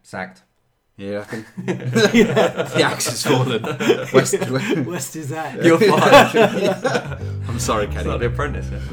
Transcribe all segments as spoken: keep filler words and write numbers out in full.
Sacked. Yeah, I can. The axe has fallen. West, West is that. You're fired. I'm sorry, It's Kenny. not The Apprentice. Yeah.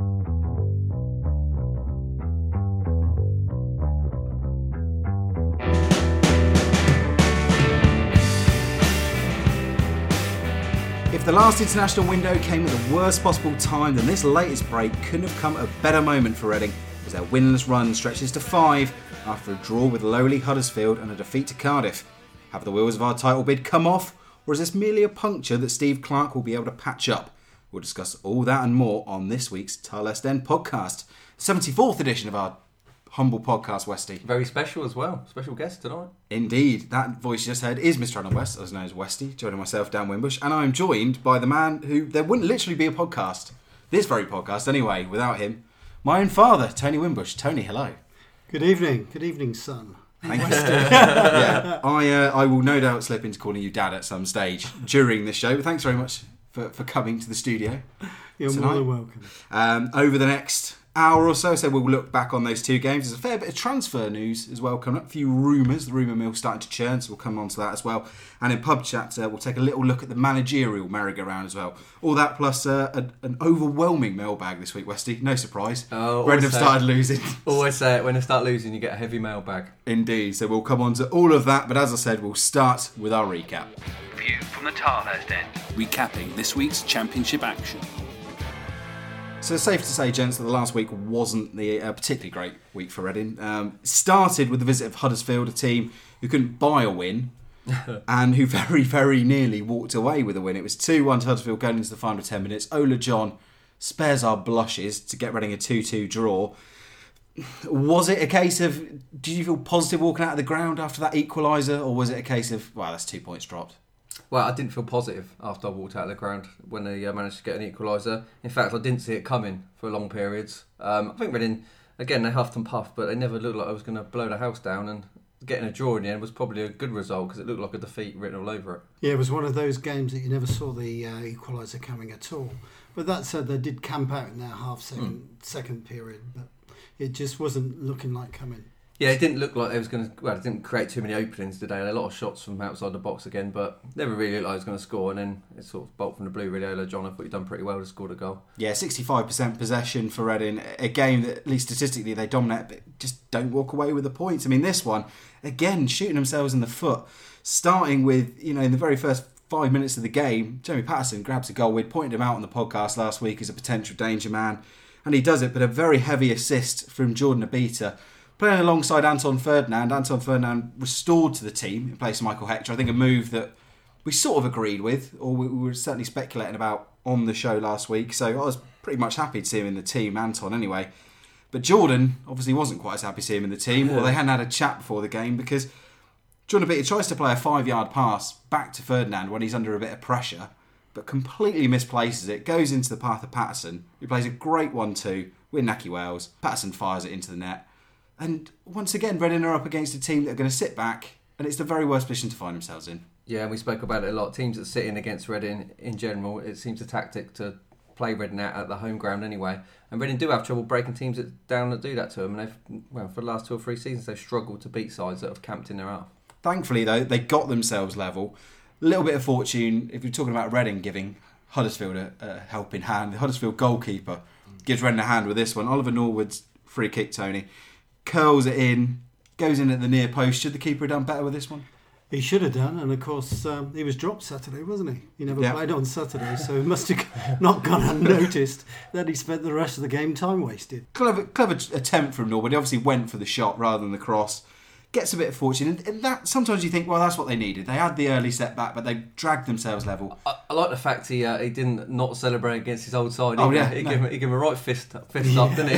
If the last international window came at the worst possible time, then this latest break couldn't have come at a better moment for Reading, as their winless run stretches to five after a draw with lowly Huddersfield and a defeat to Cardiff. Have the wheels of our title bid come off, or is this merely a puncture that Steve Clarke will be able to patch up? We'll discuss all that and more on this week's Tilehurst End podcast, seventy-fourth edition of our humble podcast, Westy. Very special as well. Special guest tonight. Indeed, that voice you just heard is Mister Adam West, also known as Westy, joining myself, Dan Wimbush, and I'm joined by the man who, there wouldn't literally be a podcast, this very podcast anyway, without him, my own father, Tony Wimbush. Tony, hello. Good evening. Good evening, son. Thank you. yeah, I, uh, I will no doubt slip into calling you Dad at some stage during this show, but thanks very much for, for coming to the studio. You're tonight. more than welcome. Um, over the next hour or so, so we'll look back on those two games. There's a fair bit of transfer news as well coming up. A few rumours. The rumour mill's starting to churn, so we'll come on to that as well. And in pub chat, uh, we'll take a little look at the managerial merry-go-round as well. All that plus uh, a, an overwhelming mailbag this week, Westy. No surprise. Oh, Reading have always started say- losing. Always say it, when they start losing, you get a heavy mailbag. Indeed. So we'll come on to all of that. But as I said, we'll start with our recap. View from the Tilehurst End. Recapping this week's championship action. So it's safe to say, gents, that the last week wasn't the uh, particularly great week for Reading. Um, it started with the visit of Huddersfield, a team who couldn't buy a win and who very, very nearly walked away with a win. It was two one to Huddersfield going into the final ten minutes. Ola John spares our blushes to get Reading a two two draw. Was it a case of, did you feel positive walking out of the ground after that equaliser, or was it a case of, well, that's two points dropped? Well, I didn't feel positive after I walked out of the ground when they uh, managed to get an equaliser. In fact, I didn't see it coming for long periods. Um, I think Reading, again, they huffed and puffed, but they never looked like I was going to blow the house down, and getting a draw in the end was probably a good result because it looked like a defeat written all over it. Yeah, it was one of those games that you never saw the uh, equaliser coming at all. But that said, they did camp out in that half second mm. second period, but it just wasn't looking like coming. Yeah, it didn't look like they was going to. Well, it didn't create too many openings today. There were a lot of shots from outside the box again, but never really looked like it was going to score. And then it sort of bolt from the blue. Really, Ola John, I thought he'd done pretty well to score the goal. Yeah, sixty-five percent possession for Reading. A game that, at least statistically, they dominate, but just don't walk away with the points. I mean, this one, again, shooting themselves in the foot. Starting with, you know, in the very first five minutes of the game, Jamie Patterson grabs a goal. We'd pointed him out on the podcast last week as a potential danger man, and he does it, but a very heavy assist from Jordan Abita. Playing alongside Anton Ferdinand, Anton Ferdinand restored to the team in place of Michael Hector. I think a move that we sort of agreed with, or we were certainly speculating about on the show last week. So I was pretty much happy to see him in the team, Anton anyway. But Jordan obviously wasn't quite as happy to see him in the team, or they hadn't had a chat before the game, because Jordan Abita tries to play a five-yard pass back to Ferdinand when he's under a bit of pressure, but completely misplaces it, goes into the path of Patterson, who plays a great one two with Nahki Wells. Patterson fires it into the net. And once again, Reading are up against a team that are going to sit back, and it's the very worst position to find themselves in. Yeah, and we spoke about it a lot. Teams that sit in against Reading in general, it seems a tactic to play Reading out at the home ground anyway. And Reading do have trouble breaking teams that down that do that to them. And they've, well, for the last two or three seasons, they've struggled to beat sides that have camped in their half. Thankfully, though, they got themselves level. A little bit of fortune, if you're talking about Reading giving Huddersfield a, a helping hand. The Huddersfield goalkeeper gives Reading a hand with this one. Oliver Norwood's free kick, Tony. Curls it in, goes in at the near post. Should the keeper have done better with this one? He should have done, and of course um, he was dropped Saturday, wasn't he? He never yeah. played on Saturday, so it must have not gone unnoticed that he spent the rest of the game time wasted. Clever, clever attempt from Norwood. He obviously went for the shot rather than the cross. Gets a bit of fortune, and, and that sometimes you think, well, that's what they needed. They had the early setback, but they dragged themselves level. I, I like the fact he uh, he didn't not celebrate against his old side. Oh he, yeah, he, no. gave him, he gave him a right fist, fist yeah. up, didn't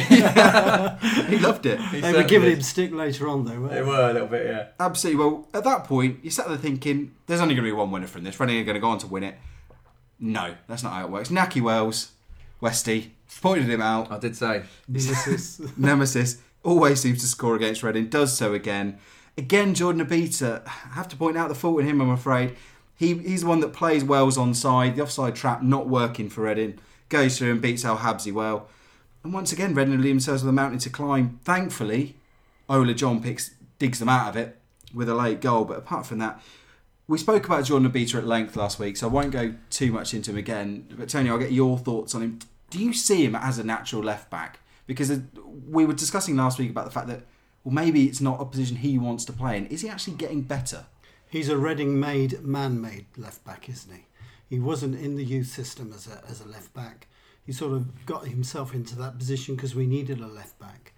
he? He loved it. He they were giving did. him stick later on, though, weren't They they? were a little bit, yeah. Absolutely. Well, at that point, you sat there thinking, there's only going to be one winner from this. Reading are going to go on to win it. No, that's not how it works. Nahki Wells, Westy, pointed him out. I did say. Nemesis. Nemesis always seems to score against Reading, does so again. Again, Jordan Abita, I have to point out the fault in him, I'm afraid. He He's the one that plays Wells onside, the offside trap not working for Reading. Goes through and beats Al Habsi well. And once again, Reading leave themselves with a mountain to climb. Thankfully, Ola John picks, digs them out of it. with a late goal. But apart from that, we spoke about Jordan Obita at length last week, so I won't go too much into him again. But Tony, I'll get your thoughts on him. Do you see him as a natural left back? Because we were discussing last week about the fact that, well, maybe it's not a position he wants to play in. Is he actually getting better? He's a Reading-made, man-made left back, isn't he? He wasn't in the youth system as a as a left back. He sort of got himself into that position because we needed a left back.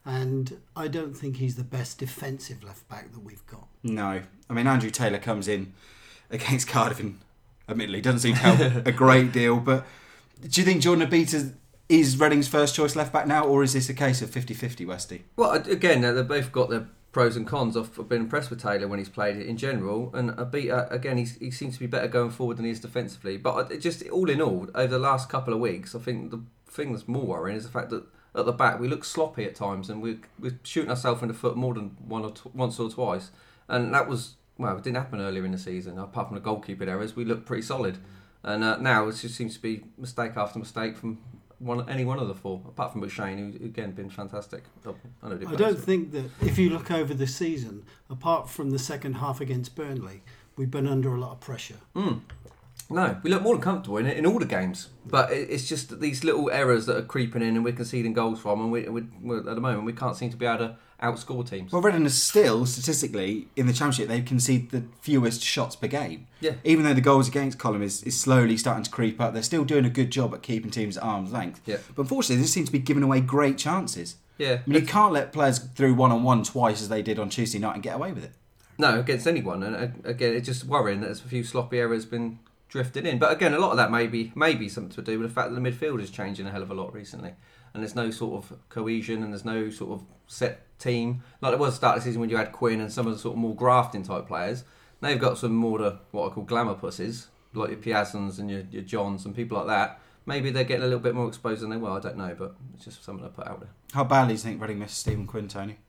And I don't think he's the best defensive left back that we've got. No. I mean, Andrew Taylor comes in against Cardiff and admittedly doesn't seem to help a great deal. But do you think Jordan Obita is Reading's first choice left back now, or is this a case of fifty-fifty, Westy? Well, again, they've both got their pros and cons. I've been impressed with Taylor when he's played it in general, and Obita, again, he's, he seems to be better going forward than he is defensively. But it just all in all, over the last couple of weeks, I think the thing that's more worrying is the fact that at the back we look sloppy at times, and we're, we're shooting ourselves in the foot more than one or tw- once or twice. And that was, well, it didn't happen earlier in the season. Apart from the goalkeeping errors, we looked pretty solid. And uh, now it just seems to be mistake after mistake from One, any one of the four, apart from McShane, who again been fantastic. I, I don't think that if you look over the season, apart from the second half against Burnley, we've been under a lot of pressure. Mm. No, we look more than comfortable in it in all the games, but it, it's just these little errors that are creeping in and we're conceding goals from, and we, we, we're, at the moment we can't seem to be able to outscore teams. Well, Reading is still, statistically, in the Championship, they concede the fewest shots per game. Yeah. Even though the goals against column is, is slowly starting to creep up, they're still doing a good job at keeping teams at arm's length. Yeah. But unfortunately, they just seem to be giving away great chances. Yeah. I mean, you can't let players through one-on-one twice as they did on Tuesday night and get away with it. No, against anyone. And uh, again, it's just worrying that there's a few sloppy errors been drifted in. But again, a lot of that may be, may be something to do with the fact that the midfield is changing a hell of a lot recently. And there's no sort of cohesion and there's no sort of set team. Like there was at the start of the season when you had Quinn and some of the sort of more grafting type players. Now you've got some more the, what I call glamour pusses, like your Piazzans and your, your Johns and people like that. Maybe they're getting a little bit more exposed than they were, I don't know, but it's just something to put out there. How badly do you think Reading missed Stephen Quinn, Tony?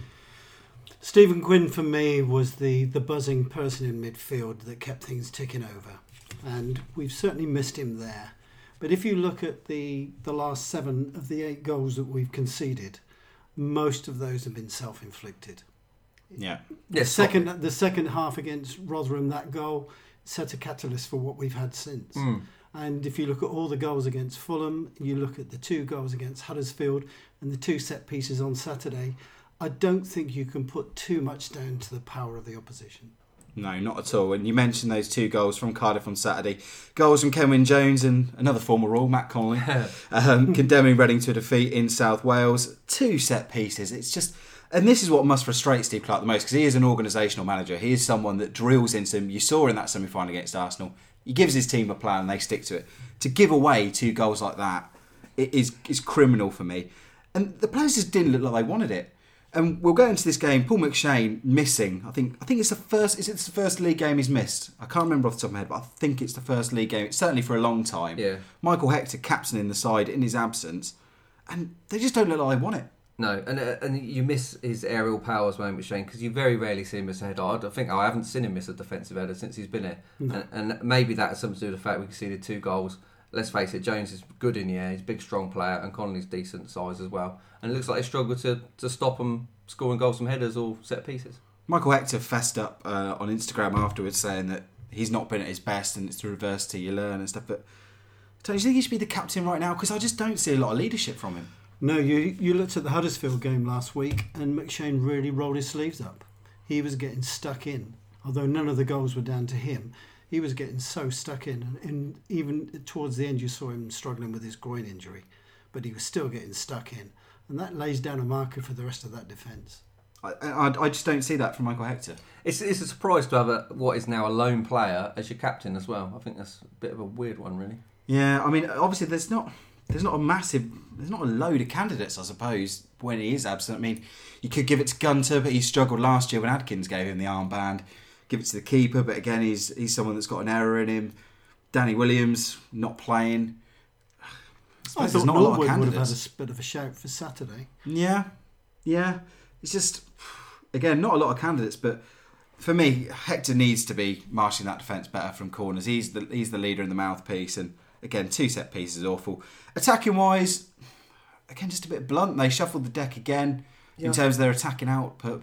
Stephen Quinn, for me, was the, the buzzing person in midfield that kept things ticking over. And we've certainly missed him there. But if you look at the, the last seven of the eight goals that we've conceded, most of those have been self-inflicted. Yeah. The Yes, second the second half against Rotherham, that goal set a catalyst for what we've had since. Mm. And if you look at all the goals against Fulham, you look at the two goals against Huddersfield and the two set pieces on Saturday, I don't think you can put too much down to the power of the opposition. No, not at all. And you mentioned those two goals from Cardiff on Saturday. Goals from Kenwyne Jones and another former Royal, Matt Connolly, um, condemning Reading to a defeat in South Wales. Two set pieces. It's just... And this is what must frustrate Steve Clarke the most, because he is an organisational manager. He is someone that drills into him. You saw in that semi-final against Arsenal. He gives his team a plan and they stick to it. To give away two goals like that it is, is criminal for me. And the players just didn't look like they wanted it. And we'll go into this game. Paul McShane missing. I think I think it's the first. Is it the first league game he's missed? I can't remember off the top of my head, but I think it's the first league game. Certainly for a long time. Yeah. Michael Hector captaining the side in his absence, and they just don't look like they want it. No, and uh, and you miss his aerial powers, moment, Shane, because you very rarely see him miss a header. I don't think I haven't seen him miss a defensive header since he's been here, No. and, and maybe that has something to do with the fact we conceded two goals. Let's face it, Jones is good in the air. He's a big, strong player, and Connolly's decent size as well. And it looks like they struggle to to stop him scoring goals from headers or set pieces. Michael Hector fessed up uh, on Instagram afterwards, saying that he's not been at his best, and it's through adversity you learn and stuff. But Tony, do you think he should be the captain right now? Because I just don't see a lot of leadership from him. No, you you looked at the Huddersfield game last week and McShane really rolled his sleeves up. He was getting stuck in. Although none of the goals were down to him, he was getting so stuck in. And, and even towards the end you saw him struggling with his groin injury. But he was still getting stuck in. And that lays down a marker for the rest of that defence. I, I, I just don't see that from Michael Hector. It's it's a surprise to have a, what is now a lone player as your captain as well. I think that's a bit of a weird one, really. Yeah, I mean, obviously there's not there's not a massive, there's not a load of candidates, I suppose, when he is absent. I mean, you could give it to Gunter, but he struggled last year when Adkins gave him the armband. Give it to the keeper, but again, he's he's someone that's got an error in him. Danny Williams not playing. I, I there's thought not a lot of Norwood would have had candidates. a bit of a shout for Saturday. Yeah, yeah. It's just, again, not a lot of candidates, but for me, Hector needs to be marshalling that defence better from corners. He's the he's the leader in the mouthpiece, and again, two set pieces is awful. Attacking wise, again, just a bit blunt. They shuffled the deck again Yeah. in terms of their attacking output, but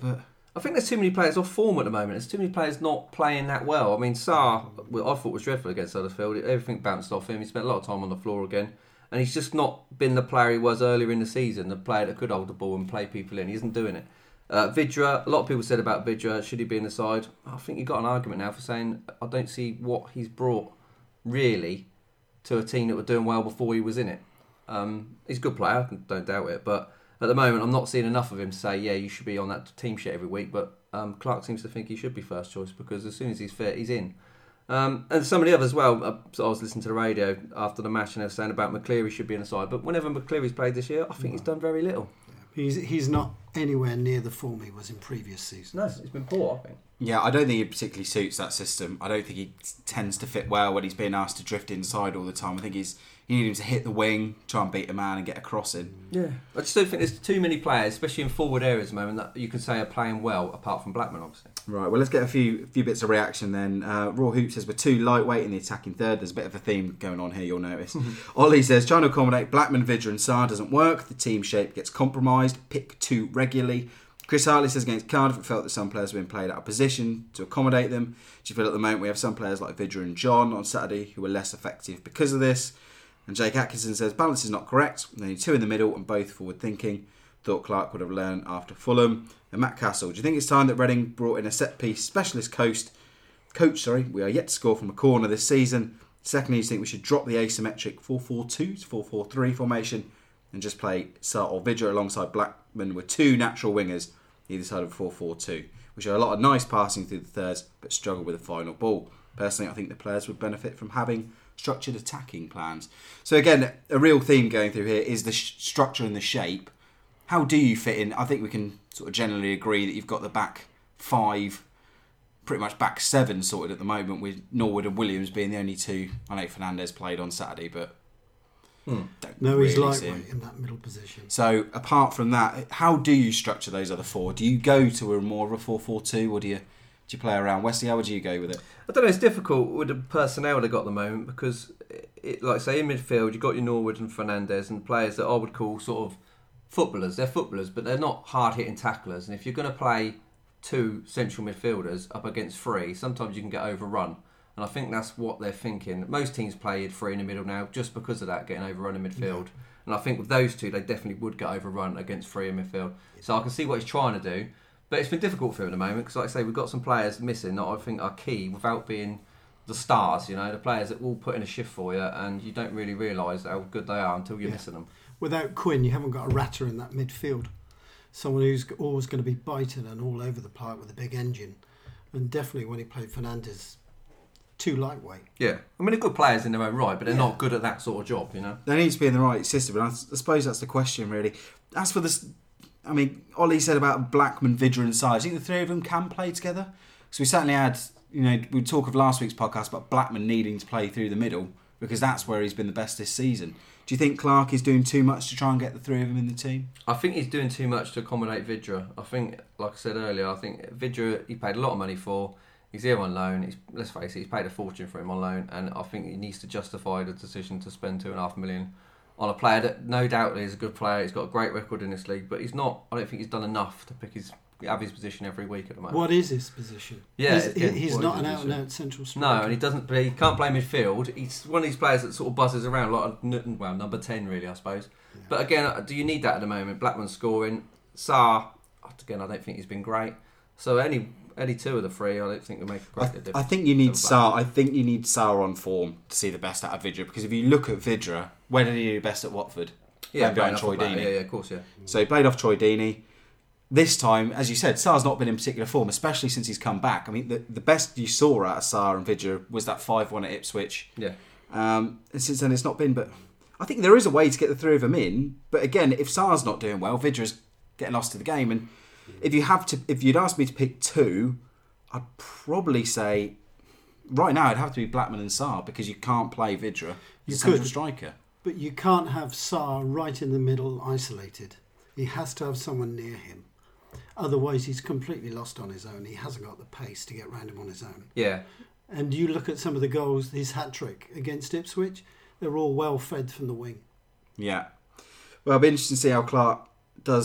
I think there's too many players off form at the moment. There's too many players not playing that well. I mean, Sarr, well, I thought was dreadful against Huddersfield. Everything bounced off him. He spent a lot of time on the floor again. And he's just not been the player he was earlier in the season, the player that could hold the ball and play people in. He isn't doing it. Uh, Vydra, a lot of people said about Vydra, should he be in the side? I think you've got an argument now for saying I don't see what he's brought, really, to a team that were doing well before he was in it. Um, he's a good player, don't doubt it, but at the moment I'm not seeing enough of him to say, yeah, you should be on that team sheet every week, but um, Clark seems to think he should be first choice because as soon as he's fit, he's in. Um, and some of the others as well, I was listening to the radio after the match and they were saying about McCleary should be in the side, but whenever McCleary's played this year, I think he's done very little. He's he's not anywhere near the form he was in previous seasons. No, it's been poor, I think. Yeah, I don't think he particularly suits that system. I don't think he tends to fit well when he's being asked to drift inside all the time. I think he's you need him to hit the wing, try and beat a man and get a cross in. Yeah, I just don't think there's too many players, especially in forward areas at the moment, that you can say are playing well, apart from Blackman, obviously. Right, well, let's get a few few bits of reaction then. Uh, Raw Hoop says we're too lightweight in the attacking third. There's a bit of a theme going on here, you'll notice. Ollie says trying to accommodate Blackman, Vydra and Sarr doesn't work. The team shape gets compromised. Pick two regularly. Chris Hartley says against Cardiff it felt that some players have been played out of position to accommodate them. Do you feel at the moment we have some players like Vydra and John on Saturday who were less effective because of this? And Jake Atkinson says balance is not correct. They need two in the middle and both forward thinking. Thought Clark would have learned after Fulham. And Matt Castle, do you think it's time that Reading brought in a set piece specialist coach? Coach, sorry, we are yet to score from a corner this season. Secondly, do you think we should drop the asymmetric four four two to four four three formation and just play Sarr or Vydra alongside Blackman with two natural wingers either side of four four two? We show a lot of nice passing through the thirds but struggle with the final ball. Personally, I think the players would benefit from having structured attacking plans. So again, a real theme going through here is the sh- structure and the shape. How do you fit in? I think we can sort of generally agree that you've got the back five, pretty much back seven sorted at the moment, with Norwood and Williams being the only two. I know Fernandez played on Saturday, but hmm. don't no, really he's see lightweight him in that middle position. So apart from that, how do you structure those other four? Do you go to a more of a four four two, or do you do you play around? Wesley, how would you go with it? I don't know, it's difficult with the personnel they've got at the moment because, it, like say in midfield, you've got your Norwood and Fernandez and players that I would call sort of footballers. They're footballers, but they're not hard-hitting tacklers. And if you're going to play two central midfielders up against three, sometimes you can get overrun. And I think that's what they're thinking. Most teams play three in the middle now just because of that, getting overrun in midfield. Yeah. And I think with those two, they definitely would get overrun against three in midfield. So I can see what he's trying to do. But it's been difficult for him at the moment because, like I say, we've got some players missing that I think are key without being the stars, you know, the players that will put in a shift for you and you don't really realise how good they are until you're yeah. missing them. Without Quinn, you haven't got a ratter in that midfield. Someone who's always going to be biting and all over the place with a big engine. And definitely when he played Fernandez, too lightweight. Yeah. I mean, they're good players in their own right, but they're yeah. not good at that sort of job, you know? They need to be in the right system, and I, I suppose that's the question, really. As for this, I mean, Ollie said about Blackman, Vydra and Sarr. I think the three of them can play together. Because we certainly had, you know, we talk of last week's podcast about Blackman needing to play through the middle because that's where he's been the best this season. Do you think Clark is doing too much to try and get the three of them in the team? I think he's doing too much to accommodate Vydra. I think, like I said earlier, I think Vydra he paid a lot of money for. He's here on loan. He's, let's face it, he's paid a fortune for him on loan, and I think he needs to justify the decision to spend two and a half million on a player that no doubt is a good player. He's got a great record in this league, but he's not. I don't think he's done enough to pick his have his position every week at the moment. What is his position? Yeah, he's, again, he's not an out and out central striker. No, and he doesn't. He can't play midfield. He's one of these players that sort of buzzes around like well, number ten really, I suppose. Yeah. But again, do you need that at the moment? Blackman's scoring. Sarr, again, I don't think he's been great. So any any two of the three, I don't think will make a great I, difference. I think you need Sarr. I think you need Sarr on form to see the best out of Vydra, because if you look at Vydra, where did he do best at Watford? Yeah, behind Troy Deeney. Yeah, yeah, of course, yeah. So he played off Troy Deeney. This time, as you said, Sarr's not been in particular form, especially since he's come back. I mean, the, the best you saw out of Sarr and Vydra was that five one at Ipswich. Yeah. Um, and since then, it's not been. But I think there is a way to get the three of them in. But again, if Sarr's not doing well, Vydra's getting lost to the game. And if you have to, if you'd ask me to pick two, I'd probably say right now it'd have to be Blackman and Sarr, because you can't play Vydra as a central striker. But you can't have Sarr right in the middle, isolated. He has to have someone near him. Otherwise, he's completely lost on his own. He hasn't got the pace to get round him on his own. Yeah. And you look at some of the goals, his hat-trick against Ipswich, they're all well fed from the wing. Yeah. Well, it'll be interesting to see how Clark does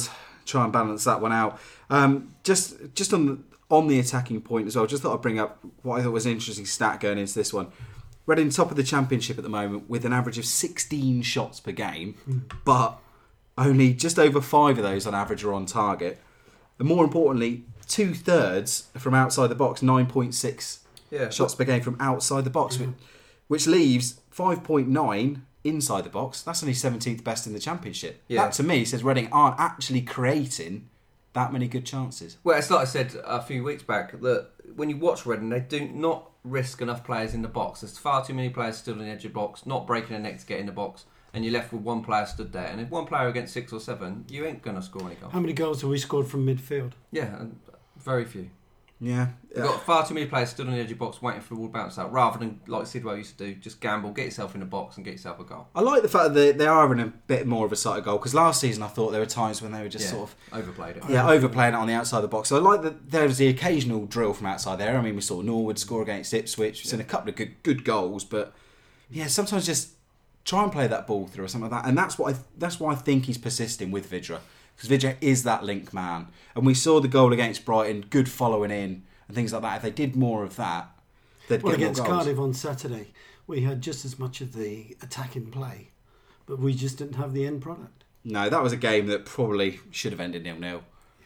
try and balance that one out. Um, just just on the, on the attacking point as well, just thought I'd bring up what I thought was an interesting stat going into this one. Reading top of the Championship at the moment with an average of sixteen shots per game, mm. but only just over five of those on average are on target. And more importantly, two-thirds from outside the box, nine point six yeah. shots per game from outside the box, mm. which leaves five point nine inside the box. That's only seventeenth best in the Championship. Yeah. That, to me, says Reading aren't actually creating that many good chances. Well, it's like I said a few weeks back, that when you watch Reading, they do not risk enough players in the box. There's far too many players still on the edge of the box, not breaking the neck to get in the box, and you're left with one player stood there. And if one player against six or seven, you ain't going to score any goals. How many goals have we scored from midfield? Yeah, and very few. Yeah. You've got far too many players stood on the edge of the box waiting for the ball to bounce out, rather than, like Sidwell used to do, just gamble, get yourself in the box and get yourself a goal. I like the fact that they, they are in a bit more of a sight of goal, because last season I thought there were times when they were just yeah, sort of... overplayed it. Yeah, overplaying it on the outside of the box. So I like that there was the occasional drill from outside there. I mean, we saw Norwood score against Ipswich. We've seen a couple of good good goals, but yeah, sometimes just try and play that ball through or something like that. And that's what I that's why I think he's persisting with Vydra, because Vydra is that link man. And we saw the goal against Brighton, good following in and things like that. If they did more of that, they'd well, get more against goals. Cardiff on Saturday, we had just as much of the attacking play, but we just didn't have the end product. No, that was a game that probably should have ended nil-nil.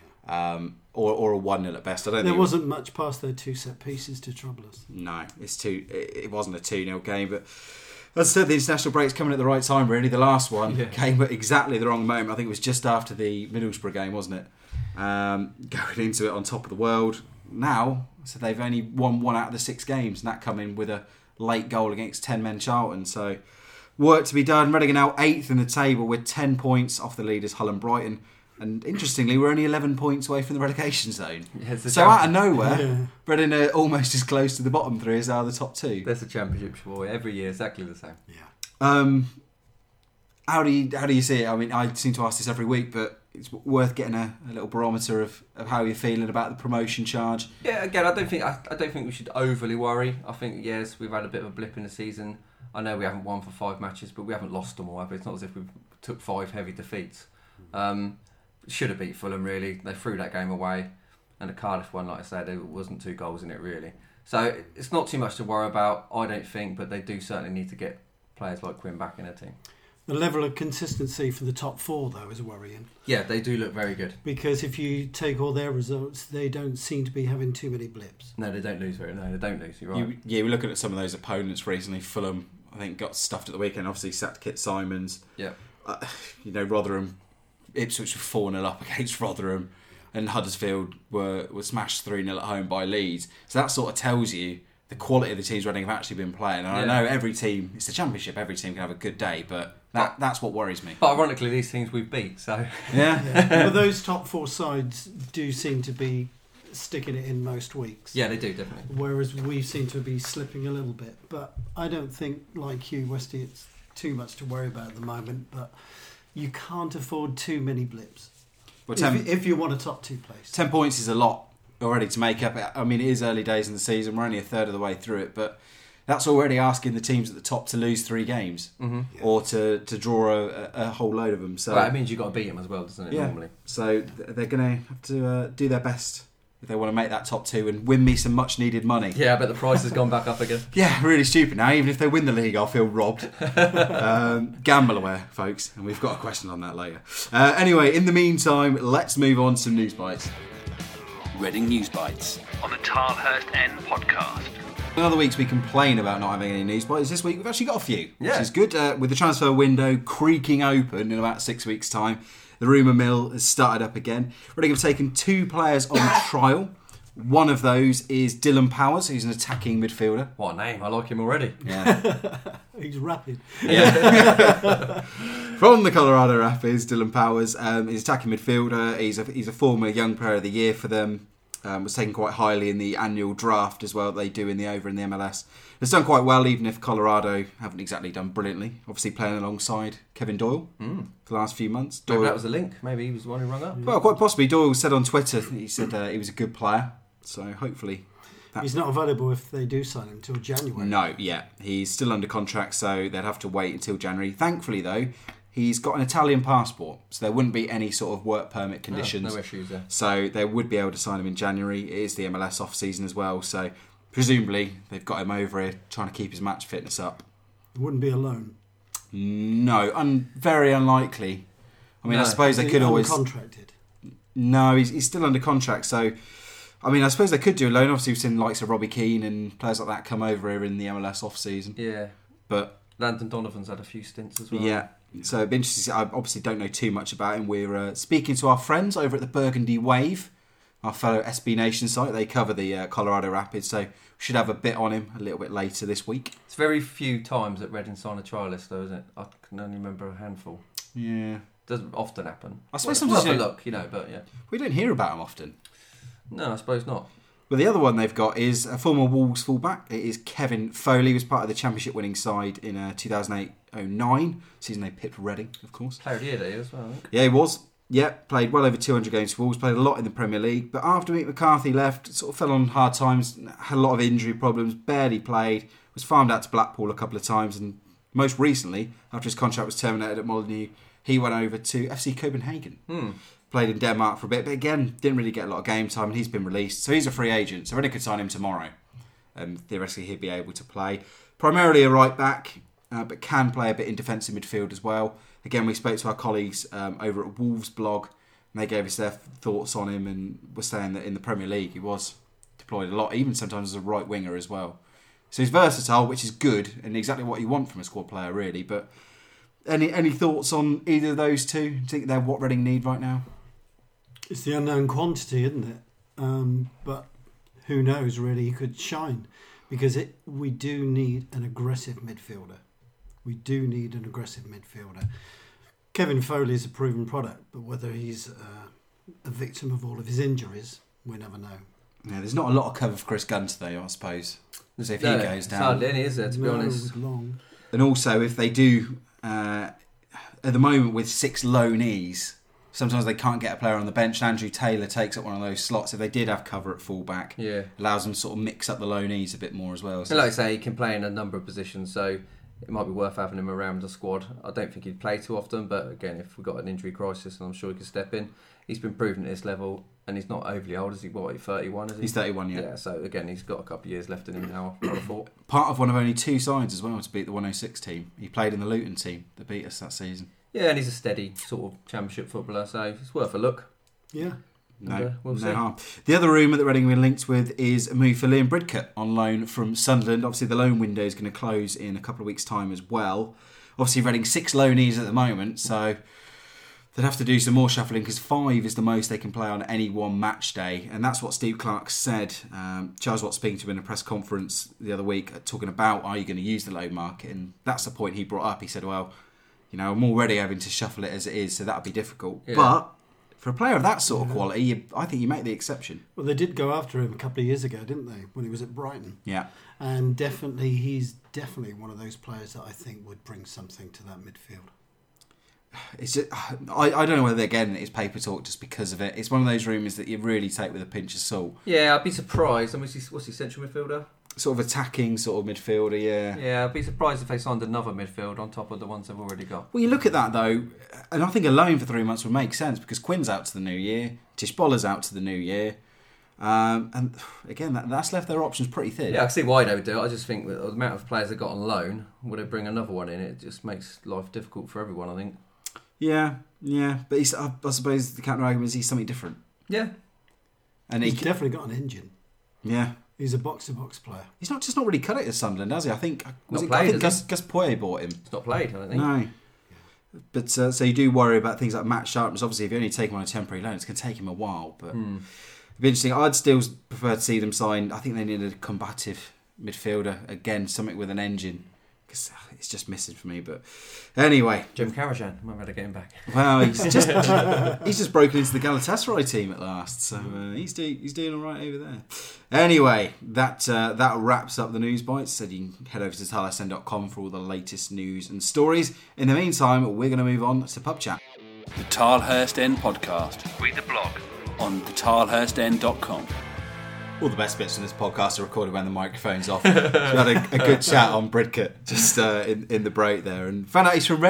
Um, or, or a one nil at best. I don't there think wasn't was... much past their two set pieces to trouble us. No, it's too. It wasn't a two nil game, but as I said, the international break's coming at the right time. Really, the last one yeah. came at exactly the wrong moment. I think it was just after the Middlesbrough game, wasn't it? Um, going into it on top of the world. Now, so they've only won one out of the six games, and that coming with a late goal against ten men Charlton. So work to be done. Reading are now eighth in the table with ten points off the leaders Hull and Brighton. And interestingly, we're only eleven points away from the relegation zone. Yeah, so out of nowhere, yeah. Reading are almost as close to the bottom three as are the top two. That's the Championship, boy. Every year, exactly the same. Yeah. Um, how do you how do you see it? I mean, I seem to ask this every week, but it's worth getting a, a little barometer of, of how you're feeling about the promotion charge. Yeah, again, I don't think I, I don't think we should overly worry. I think yes, we've had a bit of a blip in the season. I know we haven't won for five matches, but we haven't lost them all. It's not as if we took five heavy defeats. Um, should have beat Fulham, really. They threw that game away, and the Cardiff one, like I said, there wasn't two goals in it really. So it's not too much to worry about, I don't think, but they do certainly need to get players like Quinn back in their team. The level of consistency for the top four, though, is worrying. Yeah, they do look very good. Because if you take all their results, they don't seem to be having too many blips. No, they don't lose very. No, they don't lose. You're right. You, yeah, we're looking at some of those opponents recently. Fulham, I think, got stuffed at the weekend. Obviously, sacked Kit Simons. Yeah. Uh, you know, Rotherham, Ipswich were four nil up against Rotherham, and Huddersfield were were smashed three nil at home by Leeds. So that sort of tells you the quality of the teams Reading have actually been playing. And yeah. I know every team, it's the Championship, every team can have a good day, but that that's what worries me. But ironically, these teams we've beat, so... Yeah. yeah. But those top four sides do seem to be sticking it in most weeks. Yeah, they do, definitely. Whereas we seem to be slipping a little bit. But I don't think, like you, Westy, it's too much to worry about at the moment, but you can't afford too many blips. Well, ten, if, if you want a top two place. Ten points is a lot already to make up. I mean, it is early days in the season. We're only a third of the way through it, but that's already asking the teams at the top to lose three games mm-hmm. yeah. or to, to draw a, a whole load of them. So well, that means you've got to beat them as well, doesn't it, yeah. normally? So they're going to have to uh, do their best if they want to make that top two and win me some much needed money. Yeah, but the price has gone back up again. Yeah, really stupid now. Even if they win the league, I'll feel robbed. um, gamble aware, folks, and we've got a question on that later. Uh, anyway, in the meantime, let's move on to some news bites. Reading News Bites on the Tilehurst End podcast. In other weeks we complain about not having any news bites. This week we've actually got a few, yeah. which is good. Uh, with the transfer window creaking open in about six weeks' time, the rumour mill has started up again. Reading have taken two players on trial. One of those is Dylan Powers, who's an attacking midfielder. What a name, I like him already. Yeah. He's rapid. Yeah. From the Colorado Rapids, Dylan Powers um, is attacking midfielder. He's a, he's a former Young Player of the Year for them. Um, was taken quite highly in the annual draft as well. They do in the over in the M L S. It's done quite well, even if Colorado haven't exactly done brilliantly. Obviously playing alongside Kevin Doyle mm. for the last few months. Maybe Doyle, that was the link. Maybe he was the one who rung up. Well, quite possibly. Doyle said on Twitter, he said uh, he was a good player. So hopefully... He's not available if they do sign him until January. No, yeah. He's still under contract, so they'd have to wait until January. Thankfully, though, He's got an Italian passport, so there wouldn't be any sort of work permit conditions. Oh, no issues there. So they would be able to sign him in January. It is the M L S off-season as well, so presumably they've got him over here trying to keep his match fitness up. It wouldn't be a loan. No, un- very unlikely. I mean, No. I suppose they Is could he always... uncontracted? No, he's, he's still under contract, so... I mean, I suppose they could do a loan. Obviously, we've seen the likes of Robbie Keane and players like that come over here in the M L S off-season. Yeah. But, Landon Donovan's had a few stints as well. yeah, so it'd be interesting to see. I obviously don't know too much about him. We're uh, speaking to our friends over at the Burgundy Wave, our fellow S B Nation site. They cover the uh, Colorado Rapids, so we should have a bit on him a little bit later this week. It's very few times that Reading sign a trialist, though, isn't it? I can only remember a handful. Yeah. Doesn't often happen. I suppose well, sometimes worth a you- look, you know, but yeah. We don't hear about him often. No, I suppose not. Well, the other one they've got is a former Wolves fullback. It is Kevin Foley. He was part of the championship winning side in uh, two thousand eight oh nine, season they pipped Reading, of course. Player of the year there as well, I think. Yeah, he was. Yeah, played well over two hundred games for Wolves, played a lot in the Premier League. But after Mick McCarthy left, sort of fell on hard times, had a lot of injury problems, barely played, was farmed out to Blackpool a couple of times, and most recently, after his contract was terminated at Molineux, he went over to F C Copenhagen. Hmm. Played in Denmark for a bit, but again, didn't really get a lot of game time, and he's been released. So he's a free agent, so Reading could sign him tomorrow. And theoretically, he'd be able to play. Primarily a right back, uh, but can play a bit in defensive midfield as well. Again, we spoke to our colleagues um, over at Wolves blog, and they gave us their thoughts on him, and were saying that in the Premier League, he was deployed a lot, even sometimes as a right winger as well. So he's versatile, which is good, and exactly what you want from a squad player, really. But any any thoughts on either of those two? Do you think they're what Reading need right now? It's the unknown quantity, isn't it? Um, but who knows, really, he could shine. Because it, we do need an aggressive midfielder. We do need an aggressive midfielder. Kevin Foley is a proven product, but whether he's uh, a victim of all of his injuries, we never know. Yeah, there's not a lot of cover for Chris Gunter, though, I suppose. So if No, he goes it's down. hardly any, is there, to be No, honest? with Long. And also, if they do, uh, at the moment with six loanees, sometimes they can't get a player on the bench. Andrew Taylor takes up one of those slots. If they did have cover at fullback, Yeah. allows them to sort of mix up the loanees a bit more as well. So And like I say, he can play in a number of positions, so it might be worth having him around the squad. I don't think he'd play too often, but again, if we've got an injury crisis, then I'm sure he could step in. He's been proven at this level, and he's not overly old. Is he, what, thirty-one, is he? he's thirty-one, yeah. Yeah, so again, he's got a couple of years left in him now, I would have thought. Part of one of only two sides as well to beat the one oh six team. He played in the Luton team that beat us that season. Yeah, and he's a steady sort of championship footballer, so it's worth a look. Yeah. No, And, uh, we'll no see. harm. The other rumour that Reading have been linked with is a move for Liam Bridcut on loan from Sunderland. Obviously, the loan window is going to close in a couple of weeks' time as well. Obviously, Reading six loanees at the moment, so they'd have to do some more shuffling because five is the most they can play on any one match day, and that's what Steve Clark said. Um, Charles Watt speaking to him in a press conference the other week, uh, talking about are you going to use the loan market, and that's the point he brought up. He said, "Well, you know, I'm already having to shuffle it as it is, so that'd be difficult, Yeah. but." For a player of that sort of Yeah. quality, you, I think you make the exception. Well, they did go after him a couple of years ago, didn't they? When he was at Brighton. Yeah. And definitely, he's definitely one of those players that I think would bring something to that midfield. It's just, I, I don't know whether, again, it's paper talk just because of it. It's one of those rumours that you really take with a pinch of salt. Yeah, I'd be surprised. I mean, what's he, what's he central midfielder? Sort of attacking sort of midfielder, yeah. Yeah, I'd be surprised if they signed another midfield on top of the ones they've already got. Well, you look at that, though, and I think a loan for three months would make sense because Quinn's out to the new year, Tish Boller's out to the new year. Um, and, again, that, that's left their options pretty thin. Yeah, I can see why they would do it. I just think with the amount of players they got on loan, would it bring another one in? It just makes life difficult for everyone, I think. Yeah, yeah. But he's, I, I suppose the counter argument is he's something different. Yeah. And He's he, definitely got an engine. yeah. He's a box-to-box player. He's not just not really cut it at Sunderland, has he? I think, was Not it, played, I think has Gus, Gus Poyet bought him. It's not played, I don't think. No. But uh, so you do worry about things like Matt Sharpness. Obviously, if you only take him on a temporary loan, it's going to take him a while. But Hmm. it'd be interesting. I'd still prefer to see them sign. I think they need a combative midfielder again, something with an engine, because it's just missing for me. But anyway, Jim Karajan, might better get him back. well, he's just he's just broken into the Galatasaray team at last, so uh, he's doing he's doing all right over there. Anyway, that uh, that wraps up the news bites. So you can head over to tile s n dot com for all the latest news and stories. In the meantime, we're going to move on to pub chat. The Tilehurst End Podcast Read the blog. on the tilehurst end dot com. All the best bits in this podcast are recorded when the microphone's off. We had a, a good chat on Bridcut just uh, in, in the break there, and found out he's from Reading.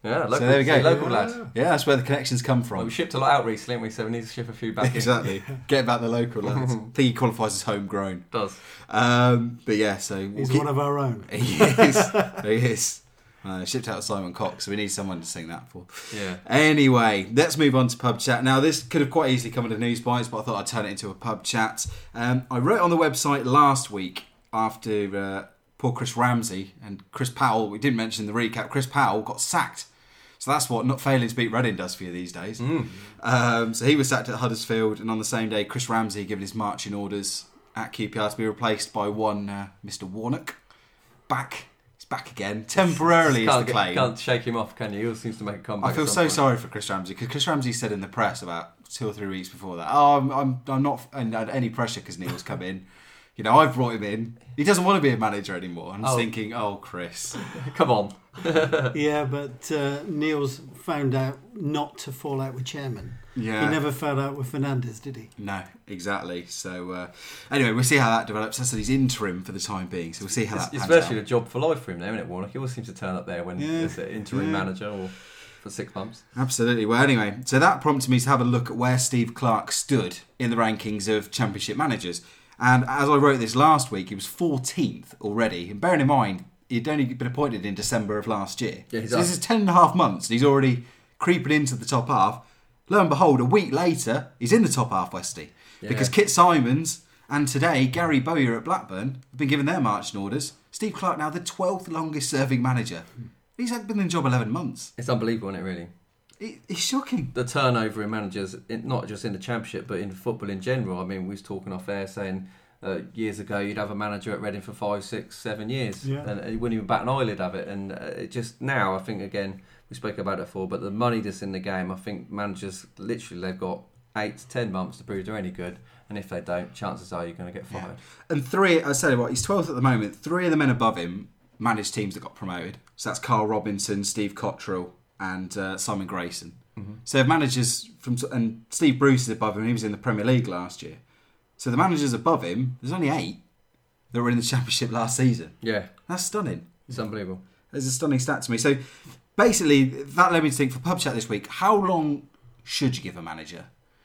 Yeah, local, so there we go. local Yeah. lad. Yeah, that's where the connections come from. Well, we shipped a lot out recently, haven't we? So we need to ship a few back in. Exactly. Get back the local lads. I think he qualifies as homegrown. Does. Um, but yeah, so we'll He's keep- one of our own. He is. He is. Uh, shipped out Simon Cox, so we need someone to sing that for. Yeah. Anyway, let's move on to pub chat. Now, this could have quite easily come under news bites, but I thought I'd turn it into a pub chat. Um, I wrote on the website last week after uh, poor Chris Ramsey and Chris Powell, we didn't mention in the recap, Chris Powell got sacked. So that's what not failing to beat Reading does for you these days. Mm. Um, so he was sacked at Huddersfield, and on the same day, Chris Ramsey given his marching orders at Q P R to be replaced by one uh, Mister Warnock. Back. He's back again. Temporarily is the Can't, get, claim. can't shake him off, can you? He always seems to make a comeback. I feel at some so point. sorry for Chris Ramsey, because Chris Ramsey said in the press about two or three weeks before that, oh, I'm, I'm, I'm not under any pressure because Neil's come in. You know, I've brought him in. He doesn't want to be a manager anymore. I'm Oh. thinking, oh, Chris. Come on. Yeah, but uh, Neil's found out not to fall out with chairman. Yeah. He never fell out with Fernandez, did he? No, exactly. So, uh, anyway, we'll see how that develops. As I said, he's interim for the time being, so we'll see how It's, that it's pans virtually out. a job for life for him now, isn't it, Warnock? He always seems to turn up there when Yeah. there's an interim Yeah. manager or for six months. Absolutely. Well, anyway, so that prompted me to have a look at where Steve Clarke stood in the rankings of Championship managers. And as I wrote this last week, he was fourteenth already. And bearing in mind, he'd only been appointed in December of last year. Yeah, he's so this up. is ten and a half months, and he's already creeping into the top half. Lo and behold, a week later, he's in the top half, Westy. Yeah. Because Kit Simons and today Gary Bowyer at Blackburn have been given their marching orders. Steve Clarke now the twelfth longest serving manager. He's been in the job eleven months. It's unbelievable, isn't it, really? It, it's shocking. The turnover in managers, in, not just in the Championship, but in football in general. I mean, we was talking off air saying uh, years ago you'd have a manager at Reading for five, six, seven years, Yeah. and he wouldn't even bat an eyelid of it. And uh, it just now, I think again, we spoke about it before, but the money that's in the game, I think managers literally they've got eight to ten months to prove they're any good, and if they don't, chances are you're going to get Yeah. fired. And three, I tell you what, he's twelfth at the moment. Three of the men above him managed teams that got promoted. So that's Carl Robinson, Steve Cottrell, and uh, Simon Grayson. Mm-hmm. So managers from, and Steve Bruce is above him. He was in the Premier League last year. So the managers above him, there's only eight that were in the Championship last season. Yeah, That's stunning. it's unbelievable. It's a stunning stat to me. So basically, that led me to think for Pub Chat this week, how long should you give a manager?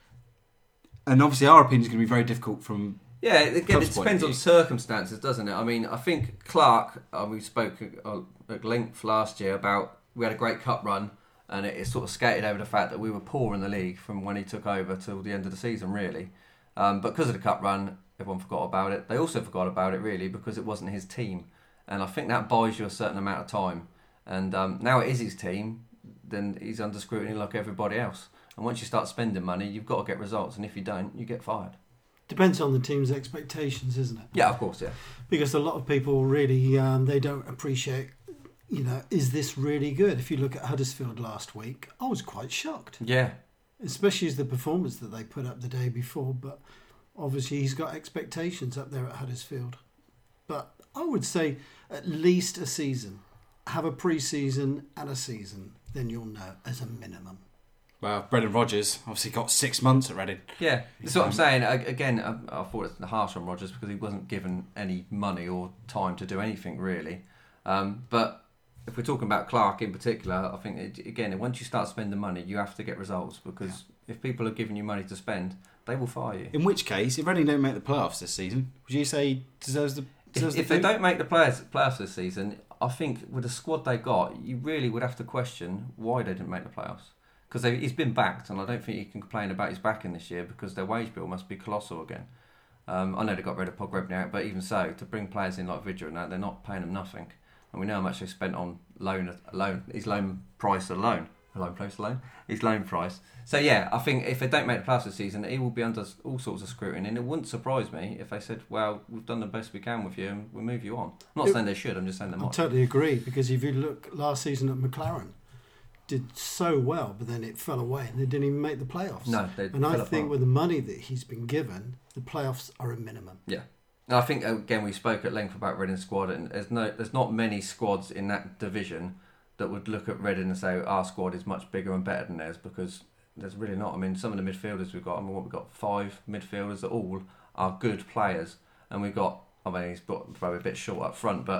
And obviously, our opinion is going to be very difficult from. Yeah, again, Club's it point depends of on view. circumstances, doesn't it? I mean, I think Clark, uh, we spoke uh, at length last year about we had a great cup run, and it, it sort of skated over the fact that we were poor in the league from when he took over till the end of the season, really. Um, but because of the cup run, everyone forgot about it. They also forgot about it, really, because it wasn't his team. And I think that buys you a certain amount of time. And um, now it is his team, then he's under scrutiny like everybody else. And once you start spending money, you've got to get results. And if you don't, you get fired. Depends on the team's expectations, isn't it? Yeah, of course, yeah. Because a lot of people really um, they don't appreciate. You know, is this really good? If you look at Huddersfield last week, I was quite shocked, Yeah. especially as the performance that they put up the day before. But obviously, he's got expectations up there at Huddersfield. But I would say at least a season. Have a pre-season and a season, then you'll know as a minimum. Well, Brendan Rodgers obviously got six months at Reading. Yeah, that's what I'm saying. I, again, I, I thought it was harsh on Rodgers because he wasn't given any money or time to do anything really. Um, but if we're talking about Clark in particular, I think it, again, once you start spending money, you have to get results because if people are giving you money to spend, they will fire you. In which case, if Reading don't make the playoffs this season, would you say he deserves the deserves If, if the they boot? don't make the players, playoffs this season, I think with the squad they got, you really would have to question why they didn't make the playoffs. Because he's been backed, and I don't think you can complain about his backing this year because their wage bill must be colossal again. Um, I know they got rid of Pogrebny out, but even so, to bring players in like Vidra and that, they're not paying them nothing. And we know how much they spent on loan, loan, his loan price alone. Loan price alone? His loan price. So yeah, I think if they don't make the playoffs this season, he will be under all sorts of scrutiny, and it wouldn't surprise me if they said, well, we've done the best we can with you and we'll move you on. I'm not It- saying they should, I'm just saying they I might. totally agree, because if you look last season at McLaren, did so well, but then it fell away and they didn't even make the playoffs. No, they and I fell think apart. with the money that he's been given, the playoffs are a minimum. Yeah. And I think, again, we spoke at length about Reading squad, and there's no, there's not many squads in that division that would look at Reading and say our squad is much bigger and better than theirs, because there's really not. I mean, some of the midfielders we've got, I mean, what we've got, five midfielders that all are good players, and we've got, I mean, he's got probably a bit short up front, but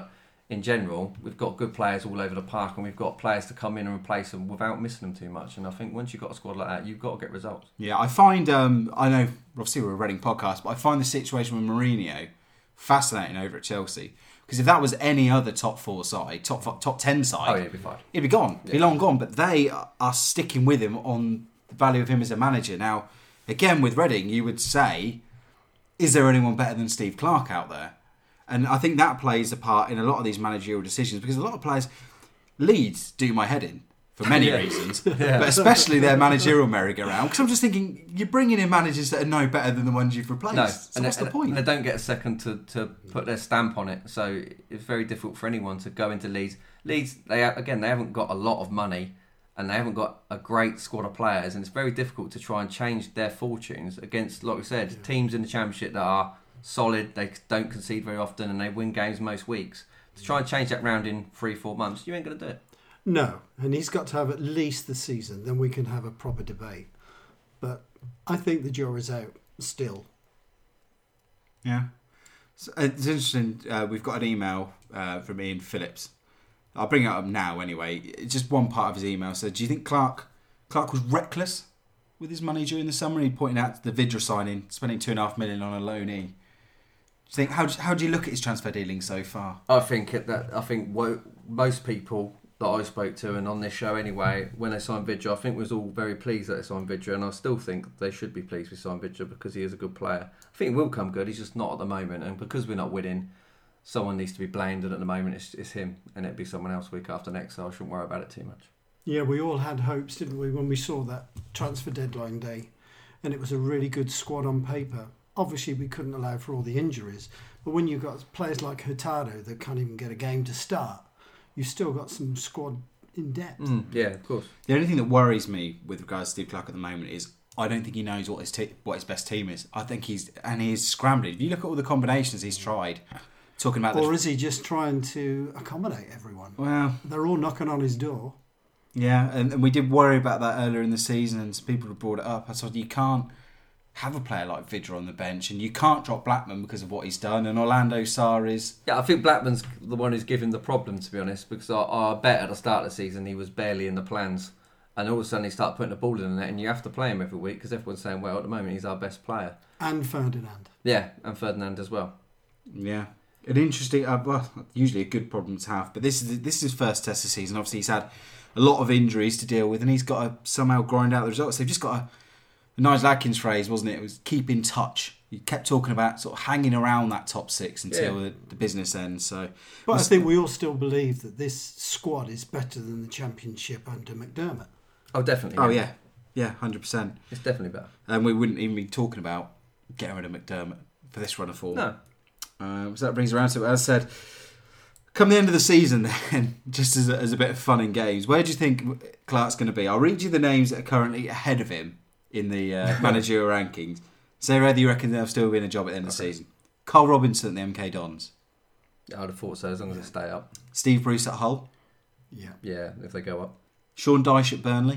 in general, we've got good players all over the park, and we've got players to come in and replace them without missing them too much. And I think once you've got a squad like that, you've got to get results. Yeah, I find, um, I know, obviously we're a Reading podcast, but I find the situation with Mourinho fascinating over at Chelsea. Because if that was any other top four side, top top ten side, Oh, yeah, it'd be fine. he'd be gone. Yeah. He'd be long gone. But they are sticking with him on the value of him as a manager. Now, again, with Reading, you would say, is there anyone better than Steve Clarke out there? And I think that plays a part in a lot of these managerial decisions, because a lot of players, Leeds do my head in for many Yeah. reasons, Yeah. but especially their managerial merry-go-round. Because I'm just thinking, you're bringing in managers that are no better than the ones you've replaced. No, so and what's they, the point? And they don't get a second to, to put their stamp on it, so it's very difficult for anyone to go into Leeds. Leeds, they ha- again, they haven't got a lot of money, and they haven't got a great squad of players, and it's very difficult to try and change their fortunes against, like we said, Yeah. teams in the Championship that are solid, they don't concede very often, and they win games most weeks. To try and change that round in three, four months, you ain't going to do it. No, and he's got to have at least the season, then we can have a proper debate. But I think the jury's out still. Yeah. So, uh, it's interesting. Uh, we've got an email uh, from Ian Phillips. I'll bring it up now anyway. It's just one part of his email said, do you think Clark Clark was reckless with his money during the summer? He pointed out the Vidra signing, spending two and a half million on a loanee. Do you think how how do you look at his transfer dealings so far? I think it, that I think wo- most people that I spoke to, and on this show anyway, when they signed Vidra, I think was all very pleased that they signed Vidra, and I still think they should be pleased with signing Vidra because he is a good player. I think he will come good. He's just not at the moment, and because we're not winning, someone needs to be blamed, and at the moment it's, it's him, and it'd be someone else week after next. So I shouldn't worry about it too much. Yeah, we all had hopes, didn't we, when we saw that transfer deadline day, and it was a really good squad on paper. Obviously, we couldn't allow for all the injuries, but when you've got players like Hurtado that can't even get a game to start, you've still got some squad in depth. Mm, yeah, of course. The only thing that worries me with regards to Steve Clark at the moment is I don't think he knows what his te- what his best team is. I think he's and he's scrambling. If you look at all the combinations he's tried, talking about Or the, is he just trying to accommodate everyone? well, They're all knocking on his door. yeah, and, and we did worry about that earlier in the season, and some people have brought it up. I thought you can't have a player like Vidra on the bench, and you can't drop Blackman because of what he's done, and Orlando Sarr is... Yeah, I think Blackman's the one who's given the problem, to be honest, because I, I bet at the start of the season he was barely in the plans, and all of a sudden he started putting the ball in the net, and you have to play him every week because everyone's saying, well, at the moment he's our best player. And Ferdinand. Yeah, and Ferdinand as well. Yeah. An interesting, uh, well, usually a good problem to have, but this is this is his first test of the season. Obviously, he's had a lot of injuries to deal with, and he's got to somehow grind out the results. They've just got a, a Nigel Adkins phrase, wasn't it? It was keep in touch. He kept talking about sort of hanging around that top six until Yeah. the, the business ends. So, But I think we all still believe that this squad is better than the Championship under McDermott. Oh, definitely. oh yeah, yeah, one hundred percent. It's definitely better. And we wouldn't even be talking about getting rid of McDermott for this run of form. No. Um, so that brings around to, as I said, come the end of the season then, just as a, as a bit of fun in games, where do you think Clark's going to be? I'll read you the names that are currently ahead of him in the uh, managerial rankings. Say whether you reckon they'll still be in a job at the end of the season. Carl Robinson at the M K Dons. Yeah, I'd have thought so, as long as they stay up. Steve Bruce at Hull. Yeah. Yeah, if they go up. Sean Dyche at Burnley.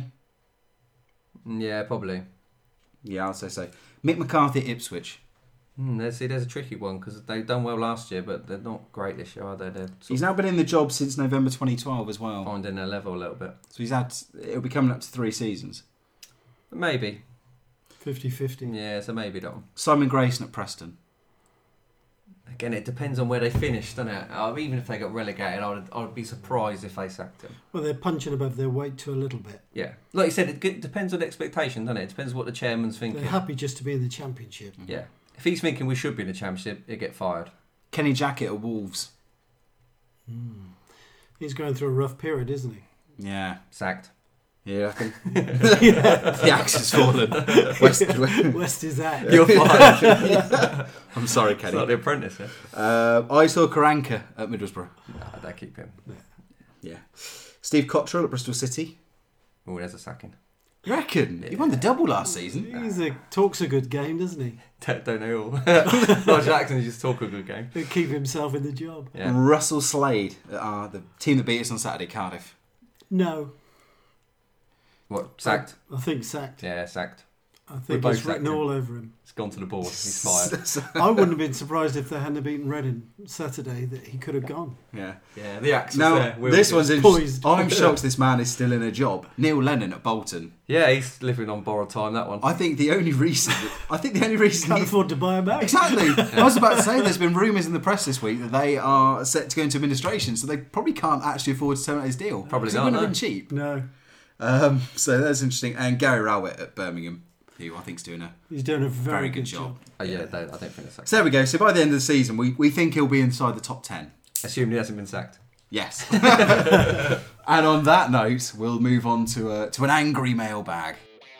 Mm, Yeah, probably. Yeah, I'll say so. Mick McCarthy at Ipswich. Mm, there's, see, there's a tricky one because they've done well last year, but they're not great this year, are they? They're He's sort now been in the job since November twenty twelve as well. of finding their level a little bit. So he's had, it'll be coming up to three seasons. Maybe. fifty-fifty. Yeah, so maybe that one. Simon Grayson at Preston. Again, it depends on where they finish, doesn't it? Uh, even if they got relegated, I would, I would be surprised if they sacked him. Well, they're punching above their weight to a little bit. Yeah. Like you said, it g- depends on expectation, doesn't it? It depends what the chairman's thinking. They're happy just to be in the Championship. Yeah. If he's thinking we should be in the Championship, he'll get fired. Kenny Jackett at Wolves. He's going through a rough period, isn't he? Yeah. Sacked. Yeah, I think the axe has fallen. West, West is that. You're fired. I'm sorry, It's Kenny. like The Apprentice, yeah? Uh, I saw Karanka at Middlesbrough. Nah, they keep him. Yeah. Steve Cottrell at Bristol City. Oh, there's a sacking. You reckon? He won the double last season. He's a, talks a good game, doesn't he? Don't, don't they all? Nigel Jackson just talk a good game. He'll keep himself in the job. Yeah. Russell Slade, at, uh, the team that beat us on Saturday, Cardiff. No, What, sacked? I think sacked. Yeah, sacked. I think both it's written sacked him. all over him. It's gone to the board. He's fired. I wouldn't have been surprised if they hadn't beaten Reading Saturday that he could have gone. Yeah. Yeah, the axe Now, there. Will this do. one's Poised. interesting. I'm shocked this man is still in a job. Neil Lennon at Bolton. Yeah, he's living on borrowed time, that one. I think the only reason... I think the only reason... Can't he's- afford to buy him back. Exactly. I was about to say there's been rumours in the press this week that they are set to go into administration, so they probably can't actually afford to terminate his deal. Probably 'Cause not, It wouldn't no. have been cheap. No, Um, so that's interesting. And Gary Rowett at Birmingham, who I think's doing a he's doing a very, very good, good job. job. Oh, yeah, they, I don't think they're sacked. So there we go. So by the end of the season, we, we think he'll be inside the top ten. Assuming he hasn't been sacked. Yes. And on that note, we'll move on to a, to an angry mailbag.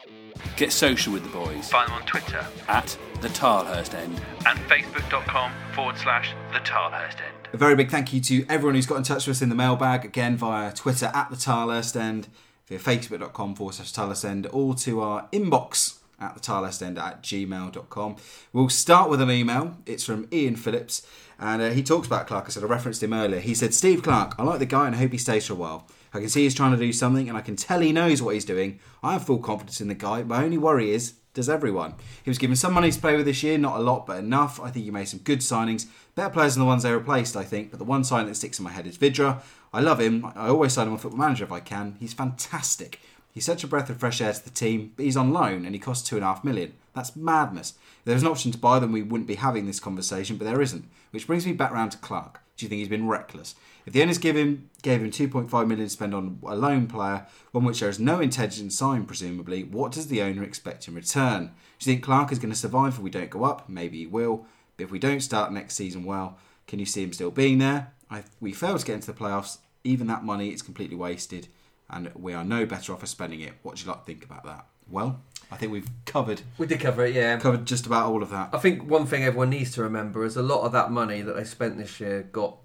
Get social with the boys Find them on Twitter at the Tilehurst End. and facebook.com forward slash the Tilehurst End. A very big thank you to everyone who's got in touch with us in the mailbag, again via Twitter at the Tilehurst End, via facebook.com forward slash Tilehurst End, or to our inbox at the Tilehurst End at gmail dot com. We'll start with an email. It's from Ian Phillips, and uh, he talks about Clark. I said I referenced him earlier. He said, Steve Clark, I like the guy and I hope he stays for a while. I can see he's trying to do something and I can tell he knows what he's doing. I have full confidence in the guy. My only worry is, does everyone? He was given some money to play with this year, not a lot, but enough. I think he made some good signings. Better players than the ones they replaced, I think, but the one signing that sticks in my head is Vidra. I love him. I always sign him on Football Manager if I can. He's fantastic. He's such a breath of fresh air to the team, but he's on loan and he costs two and a half million. That's madness. If there was an option to buy them, we wouldn't be having this conversation, but there isn't. Which brings me back round to Clark. Do you think he's been reckless? If the owners give him, gave him two point five million to spend on a loan player, one which there is no intention to sign, presumably, what does the owner expect in return? Do you think Clark is going to survive if we don't go up? Maybe he will. But if we don't start next season well, can you see him still being there? If we fail to get into the playoffs, even that money is completely wasted, and we are no better off for spending it. What do you like to think about that? Well, I think we've covered We did cover it, yeah. covered just about all of that. I think one thing everyone needs to remember is a lot of that money that they spent this year got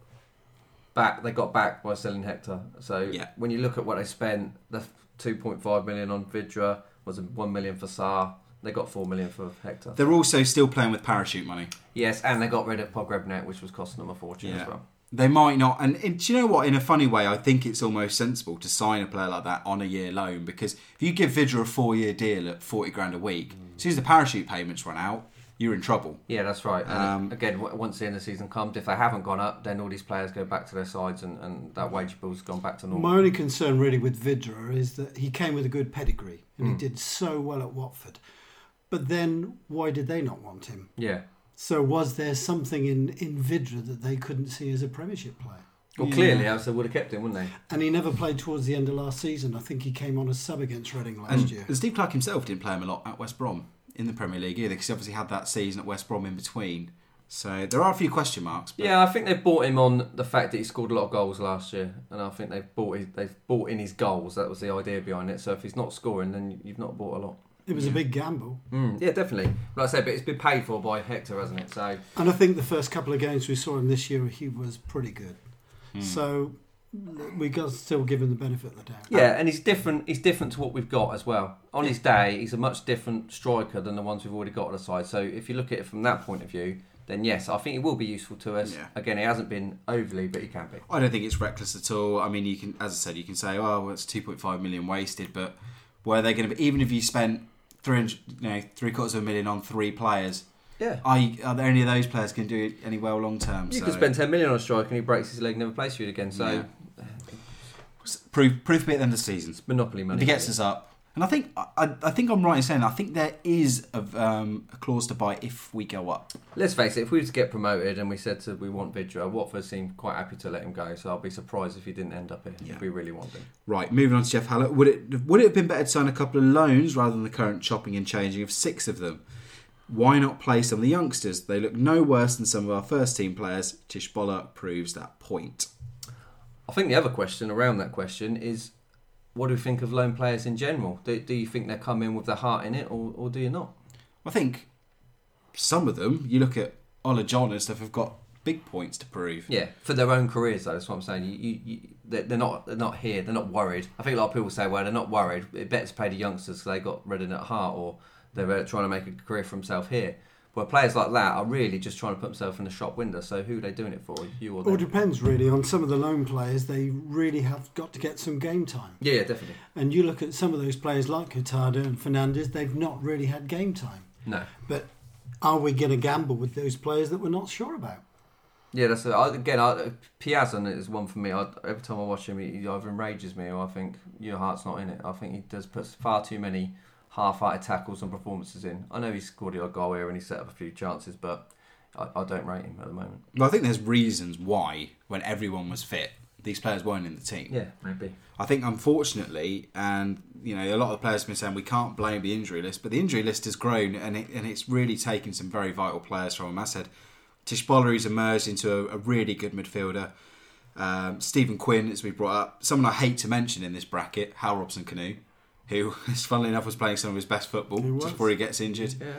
back. They got back by selling Hector. So Yeah. when you look at what they spent, the two point five million on Vidra was one million for Saar. They got four million for Hector. They're also still playing with parachute money. Yes, and they got rid of Pogrebnet, which was costing them a fortune Yeah. as well. They might not, and, and do you know what? In a funny way, I think it's almost sensible to sign a player like that on a year loan, because if you give Vidra a four-year deal at forty grand a week, as soon as the parachute payments run out, you're in trouble. Yeah, that's right. And Um, again, w- once the end of the season comes, if they haven't gone up, then all these players go back to their sides, and, and that wage bill's gone back to normal. My only concern really with Vidra is that he came with a good pedigree and Hmm. he did so well at Watford. But then why did they not want him? Yeah. So was there something in, in Vidra that they couldn't see as a Premiership player? Well, Yeah. clearly, else they would have kept him, wouldn't they? And he never played towards the end of last season. I think he came on as sub against Reading last And, year. and Steve Clark himself didn't play him a lot at West Brom in the Premier League either, because he obviously had that season at West Brom in between. So there are a few question marks. But Yeah, I think they bought him on the fact that he scored a lot of goals last year, and I think they've bought his, they've bought in his goals. That was the idea behind it. So if he's not scoring, then you've not bought a lot. It was a big gamble. Mm, yeah, definitely. Like I said, but it's been paid for by Hector, hasn't it? So And I think the first couple of games we saw him this year, he was pretty good. Hmm. So we got to still give him the benefit of the doubt. yeah, and he's different. He's different to what we've got as well. On his day, he's a much different striker than the ones we've already got on the side. So if you look at it from that point of view, then yes, I think he will be useful to us. Yeah. Again, he hasn't been overly, but he can be. I don't think it's reckless at all. I mean, you can, as I said, you can say, oh, well, it's two point five million wasted, but where are they going to be? Even if you spent three hundred, you know, three quarters of a million on three players, Yeah. are, you, are there any of those players can do any well long term? You so, could spend ten million on a striker and he breaks his leg and never plays for you again. So Yeah. proof proof be at the end of the season. monopoly money. If he gets us up, and I think I, I think I'm right in saying that. I think there is a, um, a clause to buy if we go up. Let's face it, if we were to get promoted and we said to, we want Vidra, Watford seemed quite happy to let him go, so I'll be surprised if he didn't end up here, Yeah. if we really want him. Right, moving on to Jeff Hallett. Would it would it have been better to sign a couple of loans rather than the current chopping and changing of six of them? Why not play some of the youngsters? They look no worse than some of our first team players. Tish Boller proves that point. I think the other question around that question is, what do you think of loan players in general? Do, do you think they come in with their heart in it, or, or do you not? I think some of them, you look at Ola John and stuff, have got big points to prove. Yeah, for their own careers, though. That's what I'm saying. You, you, you, they're, they're not, they're not here. They're not worried. I think a lot of people say, well, they're not worried. It better to pay the youngsters because they got Reading at heart, or they're uh, trying to make a career for themselves here. Well, players like that are really just trying to put themselves in the shop window. So who are they doing it for? You or Well, it them? depends really on some of the loan players. They really have got to get some game time. Yeah, yeah, definitely. And you look at some of those players like Hurtado and Fernandes, they've not really had game time. No. But are we going to gamble with those players that we're not sure about? Yeah, that's I, again. I, Piazza is one for me. I, every time I watch him, he, he either enrages me or I think your heart's not in it. I think he does put far too many half-hearted tackles and performances in. I know he scored a goal here and he set up a few chances, but I, I don't rate him at the moment. Well, I think there's reasons why, when everyone was fit, these players weren't in the team. Yeah, maybe. I think, unfortunately, and you know, a lot of the players have been saying we can't blame the injury list, but the injury list has grown and it, and it's really taken some very vital players from him. As I said, Tishbolary's emerged into a, a really good midfielder. Um, Stephen Quinn, as we brought up, someone I hate to mention in this bracket, Hal Robson-Kanu, who, funnily enough, was playing some of his best football He was. just before he gets injured. Yeah.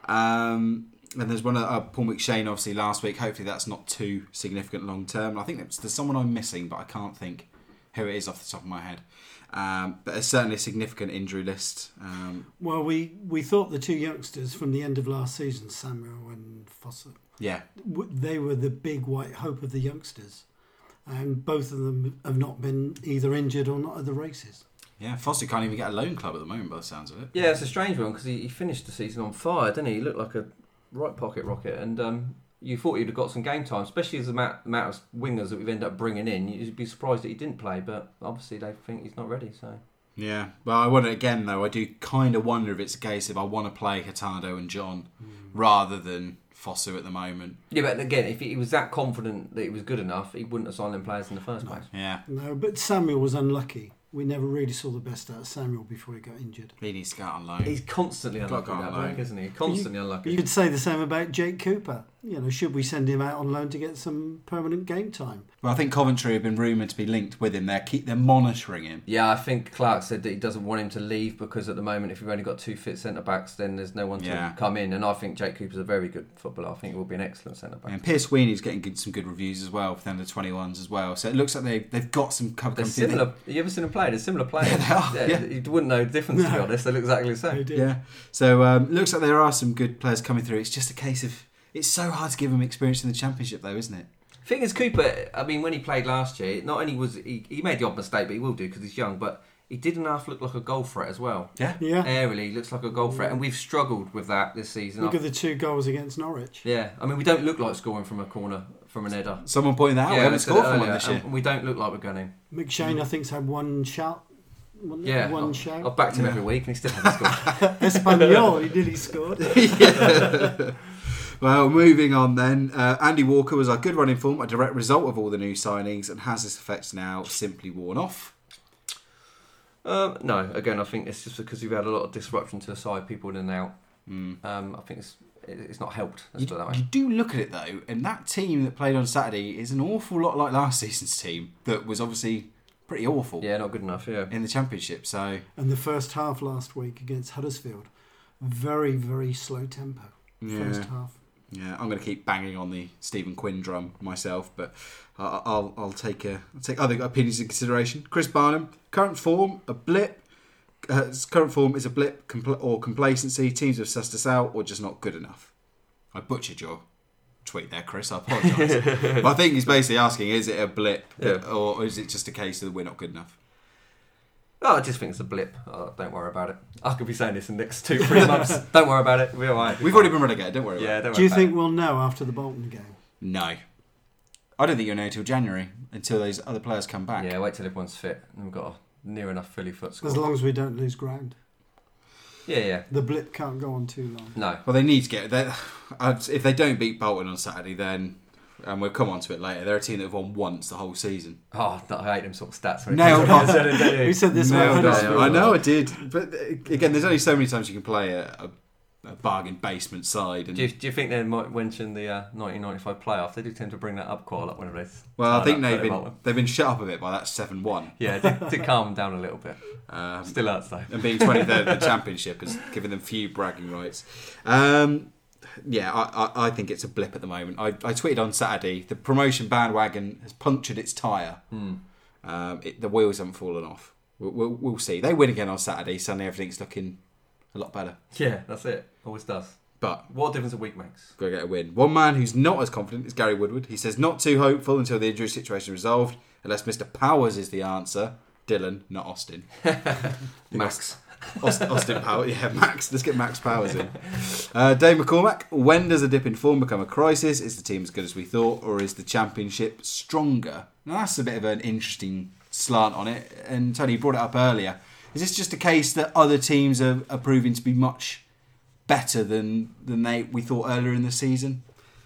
Um, and there's one, uh, Paul McShane, obviously, last week. Hopefully that's not too significant long term. I think there's, there's someone I'm missing, but I can't think who it is off the top of my head. Um, but it's certainly a significant injury list. Um, Well, we, we thought the two youngsters from the end of last season, Samuel and Foster, yeah, w- they were the big white hope of the youngsters. And both of them have not been either injured or not at the races. yeah. Foster can't even get a loan club at the moment, by the sounds of it. Yeah, it's a strange one because he, he finished the season on fire, didn't he? He looked like a right pocket rocket, and um, you thought he'd have got some game time, especially as the amount, amount of wingers that we've ended up bringing in. You'd be surprised that he didn't play, but obviously they think he's not ready. So Yeah, well, I wonder again though. I do kind of wonder if it's a case of I want to play Hurtado and John Mm. rather than Foster at the moment. yeah, but again, if he was that confident that he was good enough, he wouldn't have signed them players in the first place. Yeah, No, but Samuel was unlucky. We never really saw the best out of Samuel before he got injured. he needs to go out on loan. He's constantly Got unlucky, to go that on bloke, loan. isn't he? Constantly unlucky. You could say the same about Jake Cooper. You know, should we send him out on loan to get some permanent game time? Well, I think Coventry have been rumoured to be linked with him. They're keep they're monitoring him. Yeah, I think Clark said that he doesn't want him to leave because at the moment, if you've only got two fit centre backs, then there's no one to Yeah. come in. And I think Jake Cooper's a very good footballer. I think he will be an excellent centre back. And Pierce Sweeney's getting good, some good reviews as well for the under twenty-ones as well. So it looks like they they've got some come They're come through. similar. You ever seen them play? They're similar players. Yeah, they are, yeah. You wouldn't know the difference, to be honest. They look exactly the They same. did. Yeah. So um, looks like there are some good players coming through. It's just a case of it's so hard to give them experience in the Championship, though, isn't it? Thing is, Cooper, I mean, when he played last year, not only was he, he made the odd mistake, but he will do because he's young, but he did enough look like a goal threat as well. Yeah. Yeah. Aerially, he looks like a goal threat, and we've struggled with that this season. Look at the two goals against Norwich. Yeah, I mean, we don't look like scoring from a corner, from an header. Someone pointed that out. we I haven't said scored it from one earlier, this year. and we don't look like we're gunning. McShane, I think's had one shot. One, Yeah, one I've, shout. I've backed him Yeah. every week, and he still hasn't scored. Espanol, he nearly scored. Yeah. Well, moving on then. Uh, Andy Walker was our good running form, a direct result of all the new signings, and has its effects now simply worn off. Um, no, again, I think it's just because we've had a lot of disruption to the side, people in and out. Mm. Um, I think it's it- it's not helped. Let's You, put it that way. you do look at it though, and that team that played on Saturday is an awful lot like last season's team that was obviously pretty awful Yeah, not good enough. Yeah. in the Championship. So And the first half last week against Huddersfield, very, very slow tempo. First yeah, half. yeah, I'm going to keep banging on the Stephen Quinn drum myself, but I- I'll I'll take a I'll take other opinions in consideration. Chris Barnum, current form a blip. Uh, his current form is a blip compl- or complacency. Teams have sussed us out, or just not good enough. I butchered your tweet there, Chris. I apologise. But I think he's basically asking: is it a blip, Yeah. or is it just a case that we're not good enough? Oh, I just think it's a blip. Oh, don't worry about it. I could be saying this in the next two, three months. Don't worry about it. We'll be all right. We've already been relegated. Don't worry. Yeah, About it. don't worry Do you about think it. we'll know after the Bolton game? No, I don't think you'll know until January, until those other players come back. Yeah, wait till everyone's fit. And we've got a near enough fully foot squad. As long as we don't lose ground. Yeah, yeah. The blip can't go on too long. No. Well, they need to get. they- I'd- If they don't beat Bolton on Saturday, then, and we'll come on to it later, they're a team that have won once the whole season. Oh, I hate them sort of stats. when it Nailed comes to on. it, don't you? We said this about Nailed on. Huddersfield. I know I did, but uh, again, there's only so many times you can play a, a, a bargain basement side. And Do you, do you think they might mention the uh, nineteen ninety-five playoff? They do tend to bring that up quite a lot when they. well, I turn think up they've for been Bolton. they've been shut up a bit by that seven one. Yeah, to, to calm them down a little bit. Um, Still hurts though. and being twenty-third in the Championship has given them few bragging rights. Um, yeah, I, I, I think it's a blip at the moment. I, I tweeted on Saturday, the promotion bandwagon has punctured its tyre. Hmm. Um, it, the wheels haven't fallen off. We'll, we'll, we'll see. They win again on Saturday. Suddenly everything's looking a lot better. Yeah, that's it. Always does. But What difference a week makes? got to get a win. One man who's not as confident is Gary Woodward. He says not too hopeful until the injury situation is resolved, unless Mister Powers is the answer. Dylan, not Austin. Max. Austin, Austin Powers, yeah, Max. Let's get Max Powers in. Uh, Dave McCormack, when does a dip in form become a crisis? Is the team as good as we thought, or is the championship stronger? Now that's a bit of an interesting slant on it, and Tony, you brought it up earlier. Is this just a case that other teams are, are proving to be much better than than they we thought earlier in the season?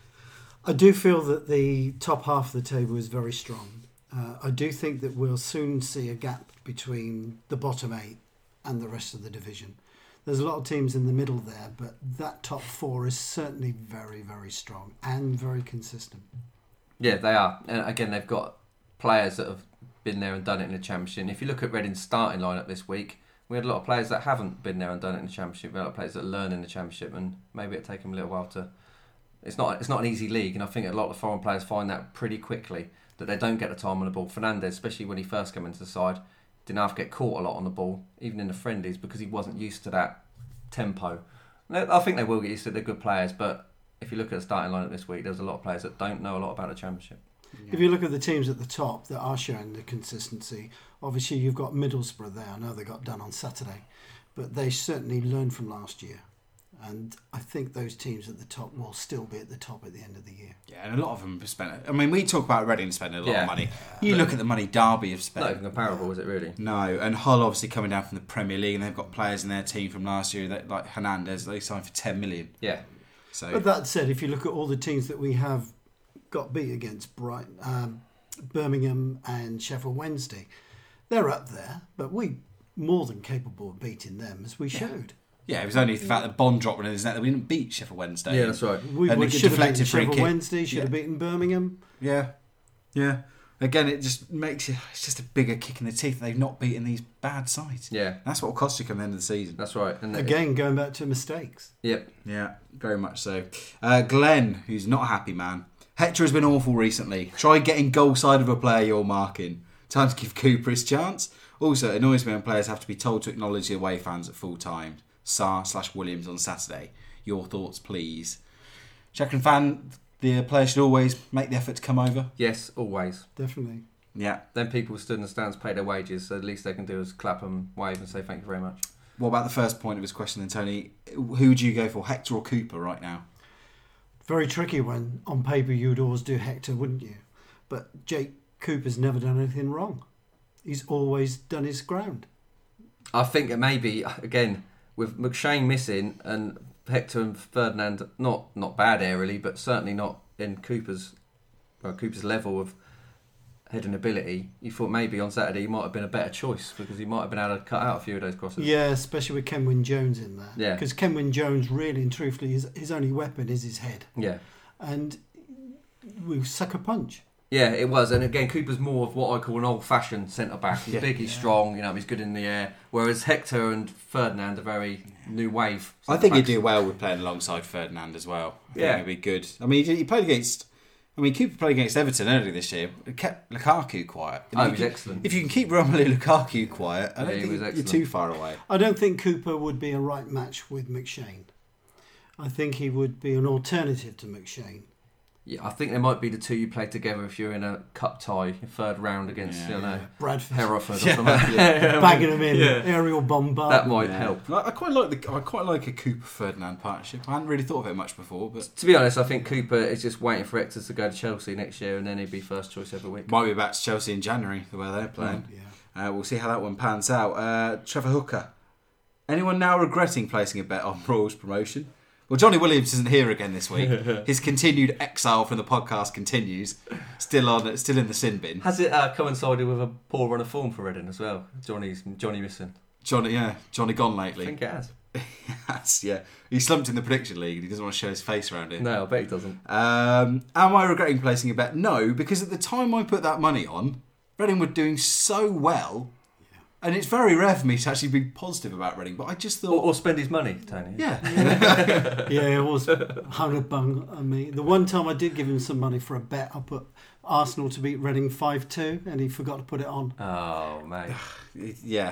I do feel that the top half of the table is very strong. Uh, I do think that we'll soon see a gap between the bottom eight and the rest of the division. There's a lot of teams in the middle there, but that top four is certainly very, very strong and very consistent. Yeah, they are. And again, they've got players that have been there and done it in the Championship. If you look at Reading's starting lineup this week, we had a lot of players that haven't been there and done it in the Championship. We had a lot of players that learn in the Championship, and maybe it'll take them a little while to... It's not It's not an easy league, and I think a lot of foreign players find that pretty quickly, that they don't get the time on the ball. Fernandez, especially when he first came into the side, didn't have to get caught a lot on the ball, even in the friendlies, because he wasn't used to that tempo. I think they will get used to it. They're good players, but if you look at the starting lineup this week, there's a lot of players that don't know a lot about the Championship. Yeah. If you look at the teams at the top that are showing the consistency, obviously you've got Middlesbrough there. I know they got done on Saturday, but they certainly learned from last year. And I think those teams at the top will still be at the top at the end of the year. Yeah, and a lot of them have spent... I mean, we talk about Reading spending a lot Yeah. of money. You look at the money Derby have spent. Not even comparable, is it really? No, and Hull obviously coming down from the Premier League, and they've got players in their team from last year, that, like Hernandez, they signed for ten million. Yeah. So, But that said, if you look at all the teams that we have got beat against, Brighton, um, Birmingham and Sheffield Wednesday, they're up there, but we more than capable of beating them, as we showed. yeah, it was only the fact that Bond dropped one in his net that we didn't beat Sheffield Wednesday. Yeah, that's right. We And would, it should have beaten deflected free Sheffield kick. Wednesday, should Yeah. have beaten Birmingham. Yeah, yeah. Again, it just makes you... It's just a bigger kick in the teeth. They've not beaten these bad sides. Yeah, That's what will cost you come the end of the season. that's right. And Again, going back to mistakes. Yep. Yeah, very much so. Uh, Glenn, who's not a happy man. Hector has been awful recently. Try getting goal side of a player you're marking. Time to give Cooper his chance. Also, it annoys me when players have to be told to acknowledge the away fans at full time. Sarr slash Williams on Saturday. Your thoughts, please. Checking fan, the player should always make the effort to come over. Yes, always. Definitely. Yeah. Then people stood in the stands, pay their wages, so the least they can do is clap and wave and say thank you very much. What about the first point of his question then, Tony? Who would you go for, Hector or Cooper right now? Very tricky when on paper you would always do Hector, wouldn't you? But Jake Cooper's never done anything wrong. He's always done his ground. I think it may be, again, with McShane missing and Hector and Ferdinand, not not bad aerially, but certainly not in Cooper's well, Cooper's level of heading ability, you thought maybe on Saturday he might have been a better choice because he might have been able to cut out a few of those crosses. Yeah, especially with Kenwyn Jones in there. Yeah. Because Kenwyn Jones, really and truthfully, his, his only weapon is his head. Yeah. And we sucker punch. Yeah, it was. And again, Cooper's more of what I call an old-fashioned centre-back. He's Yeah. big, he's Yeah. strong, you know, he's good in the air. Whereas Hector and Ferdinand are very new wave. I think he'd centre-backs. do well with playing alongside Ferdinand as well. I think Yeah. it'd be good. I mean, he he played against... I mean, Cooper played against Everton earlier this year. It kept Lukaku quiet. Oh, You he was can- excellent. If you can keep Romelu Lukaku quiet, I Yeah, don't he think was you're excellent. too far away. I don't think Cooper would be a right match with McShane. I think he would be an alternative to McShane. Yeah, I think they might be the two you play together if you're in a cup tie, third round against, Yeah. you know, Bradford. Hereford or Yeah. something. Bagging him in. Yeah. Aerial bombard. That might Yeah. help. I I quite like the I quite like a Cooper Ferdinand partnership. I hadn't really thought of it much before, but To be honest, I think Cooper is just waiting for Hector to go to Chelsea next year and then he'd be first choice every week. might be back to Chelsea in January, the way they're playing. Yeah. Uh, we'll see how that one pans out. Uh, Trevor Hooker. Anyone now regretting placing a bet on Royals promotion? Well, Johnny Williams isn't here again this week. His continued exile from the podcast continues. Still on, still in the sin bin. Has it uh, coincided with a poor run of form for Reading as well? Johnny's Johnny missing. Johnny, yeah, Johnny gone I lately. think it has. That's, yeah, he slumped in the prediction league and he doesn't want to show his face around it. No, I bet he doesn't. Um, am I regretting placing a bet? No, because at the time I put that money on, Reading were doing so well, and it's very rare for me to actually be positive about Reading. But I just Or, thought, or spend his money, Tony. yeah, Yeah, it was hundred bung on me. The one time I did give him some money for a bet, I put Arsenal to beat Reading five two, and he forgot to put it on. Oh, mate. yeah.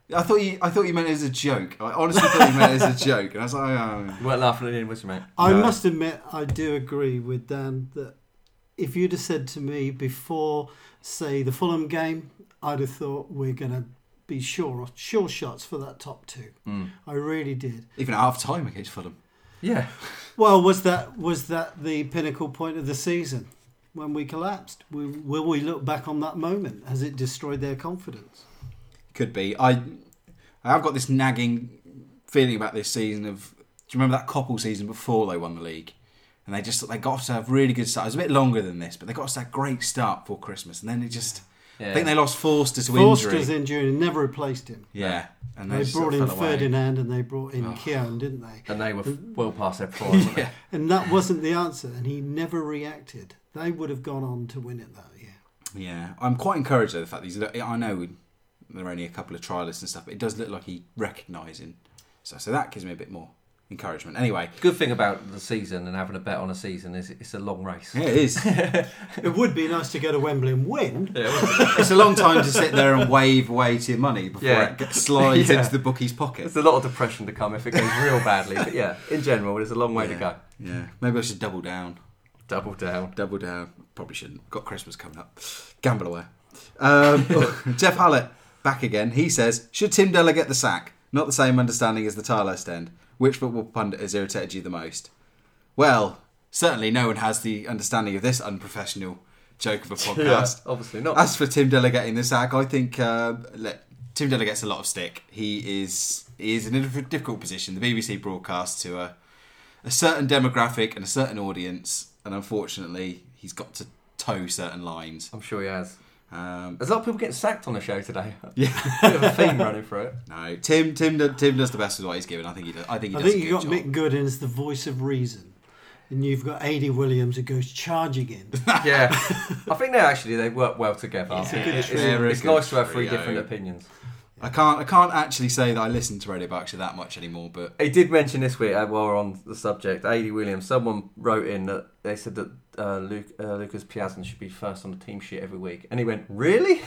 I thought you. I thought you meant it as a joke. I honestly thought you meant it as a joke, and I was like, oh. You weren't laughing at it, was you, mate? I No. must admit, I do agree with Dan that if you'd have said to me before, say, the Fulham game, I'd have thought we're going to be sure sure shots for that top two. Mm. I really did. Even at half time against Fulham. Yeah. Well, was that was that the pinnacle point of the season when we collapsed? Will, will we look back on that moment? Has it destroyed their confidence? Could be. I. I've got this nagging feeling about this season of. Do you remember that Coppell season before they won the league? And they just they got to have really good start. It was a bit longer than this, but they got to that great start before Christmas, and then it just. Yeah. I think they lost Forster to Forster's injury. injury and never replaced him. Yeah, and They, just brought sort in of fell away. Ferdinand and they brought in Oh. Keown, didn't they? And they were well past their prime, weren't they? Yeah. And that wasn't the answer, and he never reacted. They would have gone on to win it that year. Yeah, I'm quite encouraged by the fact that he's. I know there are only a couple of trialists and stuff, but it does look like he's recognising. So, so that gives me a bit more encouragement. Anyway, Good thing about the season and having a bet on a season is it's a long race. yeah, it is. It would be nice to go to Wembley and win. It's a long time to sit there and wave away to your money before Yeah. it gets, slides Yeah. into the bookie's pocket. There's a lot of depression to come if it goes real badly. But yeah, in general, there's a long way yeah. to go. Yeah, maybe I should double down. Double down. Double down. Probably shouldn't. Got Christmas coming up. Gamble away. Um, Jeff Hallett back again. He says, should Tim Della get the sack? Not the same understanding as the Tilehurst end. Which football pundit has irritated you the most? Well, certainly no one has the understanding of this unprofessional joke of a podcast. Yeah, obviously not. As for Tim Della getting the sack, I think uh, let, Tim Della gets a lot of stick. He is he is in a diff- difficult position. The B B C broadcasts to a, a certain demographic and a certain audience, and unfortunately, he's got to toe certain lines. I'm sure he has. Um, There's a lot of people getting sacked on the show today. yeah, Bit of a theme running through it. no, Tim Tim do- Tim does the best with what he's given. I think he does. I think he I does. think a you've good got job. Mick Gooden as the voice of reason. And you've got A D Williams who goes charging in. Yeah, I think they actually they work well together. It's a good it's, trio. it's, They're a it's good nice to have three trio. different opinions. I can't I can't actually say that I listen to Radio Berkshire that much anymore, but He did mention this week, uh, while we're on the subject, A D Williams, someone wrote in that they said that uh, Luke, uh, Lucas Piazon should be first on the team sheet every week. And he went, really?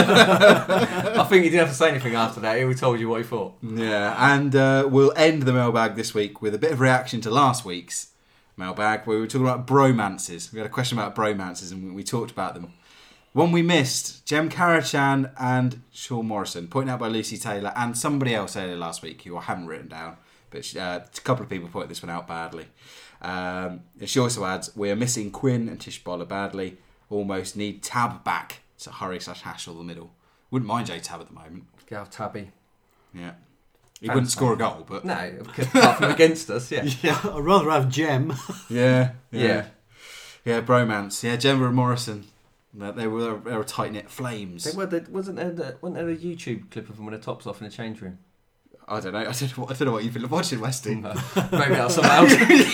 I think he didn't have to say anything after that. He told you what he thought. yeah. And uh, we'll end the mailbag this week with a bit of reaction to last week's mailbag where we were talking about bromances. We had a question about bromances and we, we talked about them. One we missed, Jem Karachan and Sean Morrison, pointed out by Lucy Taylor and somebody else earlier last week who I haven't written down, but uh, a couple of people pointed this one out badly. Um, and she also adds, we are missing Quinn and Tishbola badly, almost need Tab back to hurry slash Hashel the middle. Wouldn't mind J Tab at the moment. Gav Tabby. Yeah. He wouldn't score a goal, but... No, apart from against us, yeah. I'd rather have Jem. Yeah, yeah. Yeah. Yeah, bromance. Yeah, Gemma and Morrison. They they were, they were tight-knit flames. They were, there, wasn't, there, the- wasn't there a YouTube clip of them with the tops off in the change room? I don't know. I don't know what, I don't know what you've been watching, Westy. Maybe that's something else.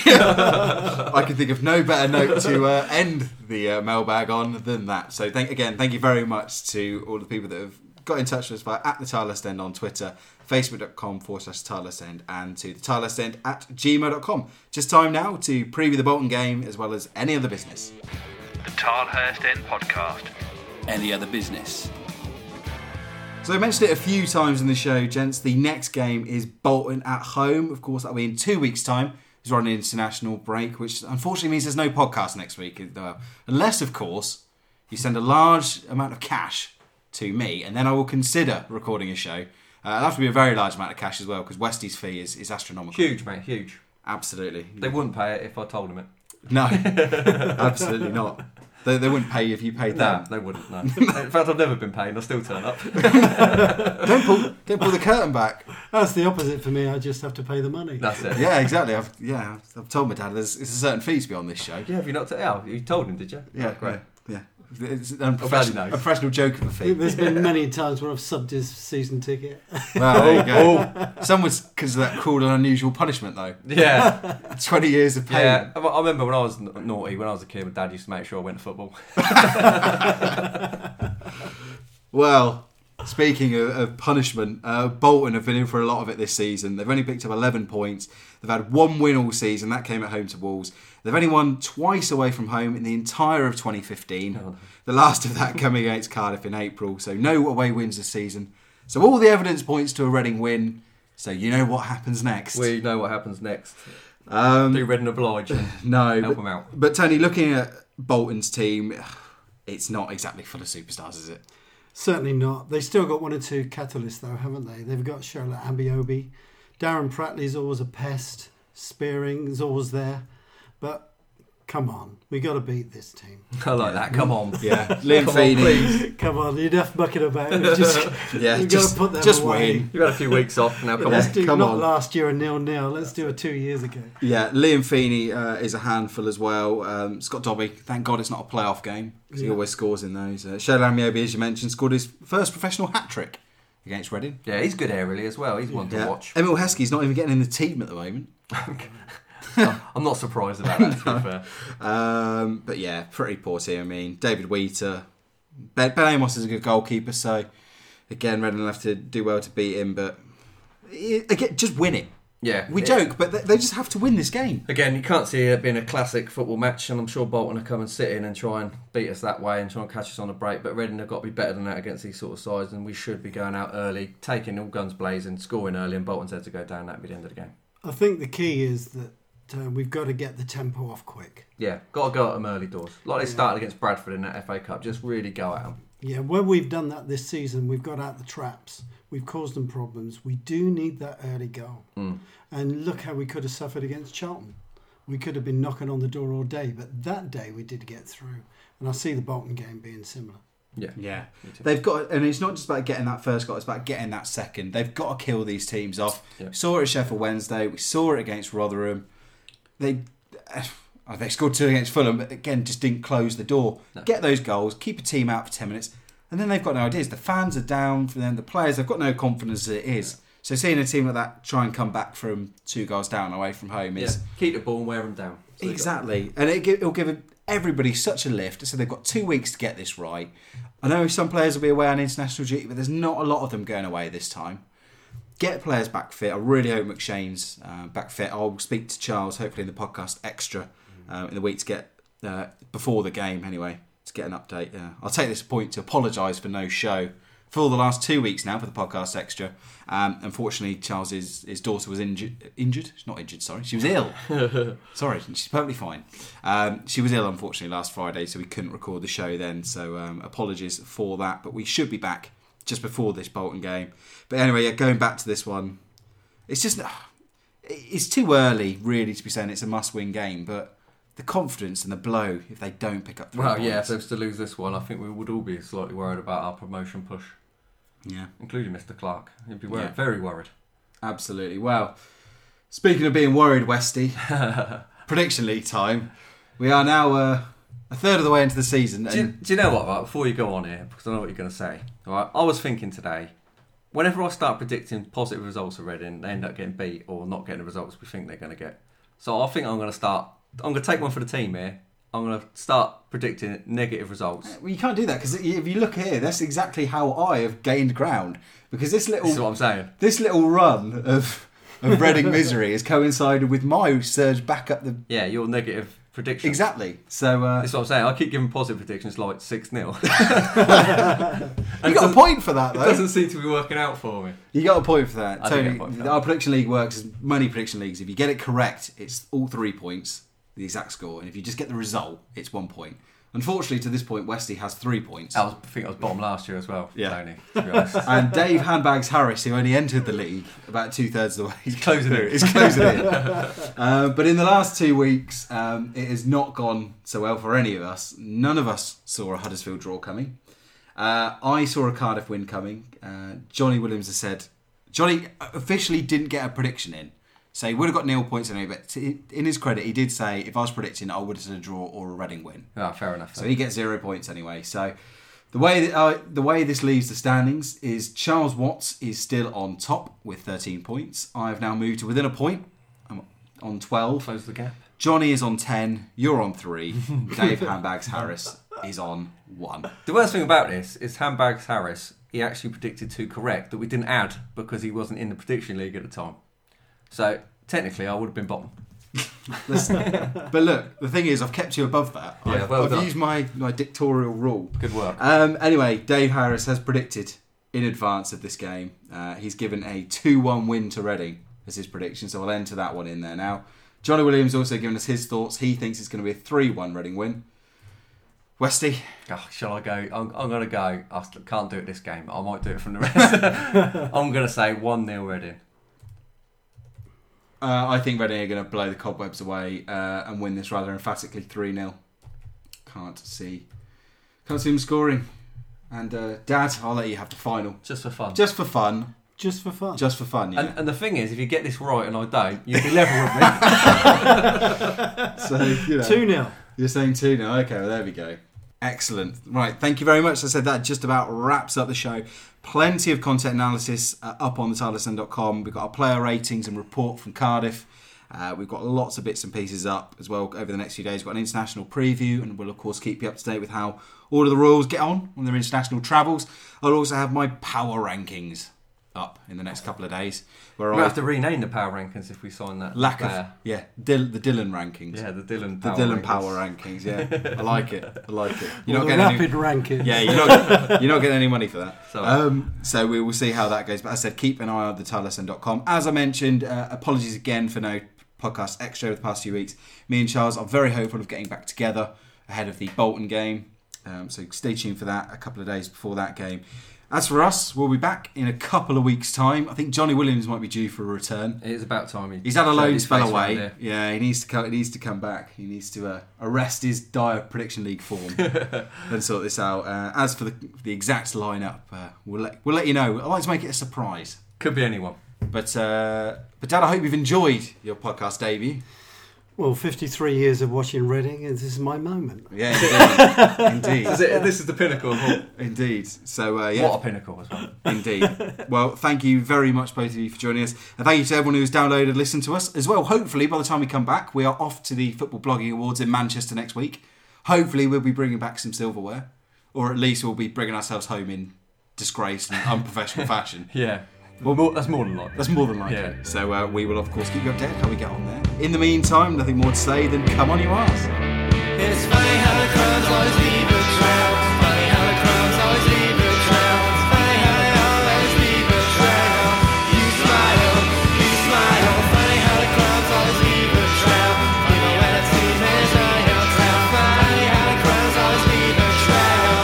I can think of no better note to uh, end the uh, mailbag on than that. So thank again, thank you very much to all the people that have got in touch with us via at the Tilehurst End on Twitter, facebook.com forward slash Tilehurst End, and to the Tilehurst End at gmail dot com. Just time now to preview the Bolton game as well as any other business. The Tilehurst End Podcast. Any other business? So I mentioned it a few times in the show, gents. The next game is Bolton at home. Of course, that'll be in two weeks' time. It's on an international break, which unfortunately means there's no podcast next week. Uh, unless, of course, you send a large amount of cash to me, and then I will consider recording a show. Uh, it'll have to be a very large amount of cash as well, because Westy's fee is, is astronomical. Huge, mate, huge. Absolutely. They wouldn't pay it if I told them it. No, absolutely not. They, they wouldn't pay you if you paid No, them. they wouldn't, no. In fact, I've never been paid and I still turn up. Don't pull, don't pull the curtain back. That's the opposite for me. I just have to pay the money. That's it. Yeah, exactly. I've yeah, I've told my dad there's it's a certain fee to be on this show. Yeah, have you not? T- oh, you told him, did you? Yeah, Oh, great. Yeah, yeah. It's an glad he unprofessional, knows. a professional joke of a fee. There's been many times where I've subbed his season ticket. Well, there you go. Some would consider that cruel and unusual punishment, though. Yeah, Twenty years of pain. yeah. I I remember when I was n- naughty, when I was a kid, my dad used to make sure I went to football. Well, speaking of, of punishment, uh, Bolton have been in for a lot of it this season. They've only picked up eleven points. They've had one win all season. That came at home to Wolves. They've only won twice away from home in the entire of twenty fifteen. Oh, no. The last of that coming against Cardiff in April. So no away wins this season. So all the evidence points to a Reading win. So you know what happens next. We know what happens next. Um, Do Reading oblige and no, help but, them out. But Tony, looking at Bolton's team, it's not exactly full of superstars, is it? Certainly not. They still got one or two catalysts, though, haven't they? They've got Shola Ambiobi. Darren Pratley's always a pest. Spearing is always there. But come on, we got to beat this team. I like that. Come on. Yeah, Liam Come on, Feeney. please. Come on, enough mucking about. We just, Yeah, we've just, got to put them just away. win. You've had a few weeks off now. Come Let's on. do come not on. last year a nil-nil. Let's do it two years ago. Yeah, Liam Feeney uh, is a handful as well. Um, Scott Dobby, thank God it's not a playoff game because he Yeah. always scores in those. Uh, Shola Ambiobi, as you mentioned, scored his first professional hat-trick against Reading. Yeah, he's good aerially as well. He's one to Yeah. watch. Emil Heskey's not even getting in the team at the moment. I'm not surprised about that, to be fair. Um, but yeah, pretty poor team. I mean, David Wheater, Ben, ben Amos is a good goalkeeper, so again, Reading will have to do well to beat him. But eh, again, just win it. Yeah. We it- joke, but they, they just have to win this game. Again, you can't see it being a classic football match, and I'm sure Bolton will come and sit in and try and beat us that way and try and catch us on a break. But Reading have got to be better than that against these sort of sides, and we should be going out early, taking all guns blazing, scoring early, and Bolton's had to go down. That'd be the end of the game. I think the key is that uh, we've got to get the tempo off quick. Yeah, got to go at them early doors. Like they Yeah. started against Bradford in that F A Cup, just really go at them. Yeah, when we've done that this season, we've got out the traps. We've caused them problems. We do need that early goal. Mm. And look how we could have suffered against Charlton. We could have been knocking on the door all day, but that day we did get through. And I see the Bolton game being similar. Yeah. Yeah, Me too. they've got, and it's not just about getting that first goal; it's about getting that second. They've got to kill these teams off. Yeah. We saw it at Sheffield Wednesday. We saw it against Rotherham. They uh, they scored two against Fulham, but again, just didn't close the door. No. Get those goals, keep a team out for ten minutes, and then they've got no ideas. The fans are down for them. The players have got no confidence as it is. So seeing a team like that try and come back from two goals down away from home Yeah. is Keep the ball and wear them down. So you got- exactly, and it, gi- it'll give everybody such a lift. So they've got two weeks to get this right. I know some players will be away on international duty, but there's not a lot of them going away this time. Get players back fit. I really hope McShane's uh, back fit. I'll speak to Charles hopefully in the podcast extra uh, in the week to get uh, before the game anyway to get an update. Uh, I'll take this point to apologise for no show for the last two weeks now for the podcast extra. Um, unfortunately, Charles's his daughter was injured. Injured? She's not injured. Sorry, she was ill. Sorry, she's perfectly fine. Um, she was ill, unfortunately, last Friday, so we couldn't record the show then. So um, apologies for that. But we should be back just before this Bolton game. But anyway, yeah, going back to this one, it's just it's too early really to be saying it's a must-win game. But the confidence and the blow if they don't pick up three Well, points. yeah, if they was to lose this one, I think we would all be slightly worried about our promotion push, yeah, including Mister Clark. He'd be worried, Yeah. very worried. absolutely. Well, speaking of being worried, Westy, prediction league time. We are now uh, a third of the way into the season. Do you, And do you know what, right, before you go on here, because I know what you're going to say, right, I was thinking today, whenever I start predicting positive results of Reading, they end up getting beat or not getting the results we think they're going to get. So I think I'm going to start, I'm going to take one for the team here. I'm going to start predicting negative results. well, you can't do that because if you look here, that's exactly how I have gained ground. Because this little This is what I'm saying. this little run of of Reading misery has coincided with my surge back up the Yeah, your negative prediction. exactly. So uh, This is what I'm saying. I keep giving positive predictions like six nil. you got a point for that It though. doesn't seem to be working out for me. You got a point for that, I do get a Tony. point for that. Our prediction league works as many prediction leagues. If you get it correct, it's all three points, the exact score, and if you just get the result, it's one point. Unfortunately, to this point, Westy has three points. I, was, I think I was bottom last year as well, Yeah. Tony, to be honest. And Dave Handbags Harris, who only entered the league about two thirds of the way, he's closing in. He's closing in. uh, but in the last two weeks, um, it has not gone so well for any of us. None of us saw a Huddersfield draw coming. Uh, I saw a Cardiff win coming. Uh, Johnny Williams has said Johnny officially didn't get a prediction in, so he would have got nil points anyway. But to, in his credit, he did say if I was predicting, I would have said a draw or a Reading win. Ah, fair enough. So he gets zero points anyway. So the way that, uh, the way this leaves the standings is Charles Watts is still on top with thirteen points. I've now moved to within a point. I'm on twelve. Close the gap. Johnny is on ten. You're on three. Dave Handbags Harris is on one. The worst thing about this is Handbags Harris, he actually predicted two correct that we didn't add because he wasn't in the prediction league at the time. So technically I would have been bottom. Listen, but look, the thing is, I've kept you above that. Yeah, I've, well I've done. used my, my dictatorial rule. Good work. Um, anyway, Dave Harris has predicted in advance of this game. Uh, he's given a two one win to Reading as his prediction, so I'll enter that one in there now. Johnny Williams also given us his thoughts. He thinks it's going to be a three one Reading win. Westy? Oh, shall I go? I'm, I'm going to go. I can't do it this game. I might do it from the rest. I'm going to say one nil Reading. Uh, I think Reading are going to blow the cobwebs away uh, and win this rather emphatically three nil. Can't see. Can't see them scoring. And uh, Dad, I'll let you have the final. Just for fun. Just for fun. Just for fun. Just for fun, yeah. And, and the thing is, if you get this right and I don't, you'll be level with me. So, you know, two nil. You're saying two nil. Okay, well, there we go. Excellent. Right, thank you very much. As I said, that just about wraps up the show. Plenty of content analysis uh, up on the tilehurst end dot com. We've got our player ratings and report from Cardiff. Uh, we've got lots of bits and pieces up as well over the next few days. We've got an international preview, and we'll, of course, keep you up to date with how all of the Royals get on on their international travels. I'll also have my power rankings up in the next couple of days. Where We'll I have to rename the power rankings if we sign that. lack of player. yeah, Dil- the Dylan rankings. Yeah, the Dylan The power Dylan rankings. power rankings. Yeah, I like it. I like it. You're Well, not the getting rapid any, rankings. yeah, you're not you're not getting any money for that. So- Um, so we will see how that goes. But as I said, keep an eye on the tilehurst end dot com. As I mentioned, uh, apologies again for no podcast extra over the past few weeks. Me and Charles are very hopeful of getting back together ahead of the Bolton game. Um, so stay tuned for that a couple of days before that game. As for us, we'll be back in a couple of weeks' time. I think Johnny Williams might be due for a return. It is about time. He He's had a showed loan his spell face away. round here. Yeah, he needs to come, he needs to come back. He needs to uh, arrest his dire prediction league form and sort this out. Uh, as for the, the exact lineup, uh, we'll let we'll let you know. I like to make it a surprise. Could be anyone. But uh, but Dad, I hope you've enjoyed your podcast debut. Well, fifty-three years of watching Reading, and this is my moment. Yeah, indeed, This is, it, this is the pinnacle of all. indeed. So uh, yeah, What a pinnacle as well. indeed. Well, thank you very much, both of you, for joining us. And thank you to everyone who's downloaded, listened to us as well. Hopefully, by the time we come back, we are off to the Football Blogging Awards in Manchester next week. Hopefully, we'll be bringing back some silverware. Or at least we'll be bringing ourselves home in disgrace and unprofessional fashion. Yeah. Well, more, that's more than likely. That's more than likely. Yeah. So uh, we will, of course, keep you updated how we get on there. In the meantime, nothing more to say than come on, you ask. It's funny how the crowds always leave a trail. Funny how the crowds always leave a trail. Funny how they always leave a trail. You smile, you smile. Funny how the crowds always leave a trail. Even when it seems there's no your trail. Funny how the crowds always leave a trail.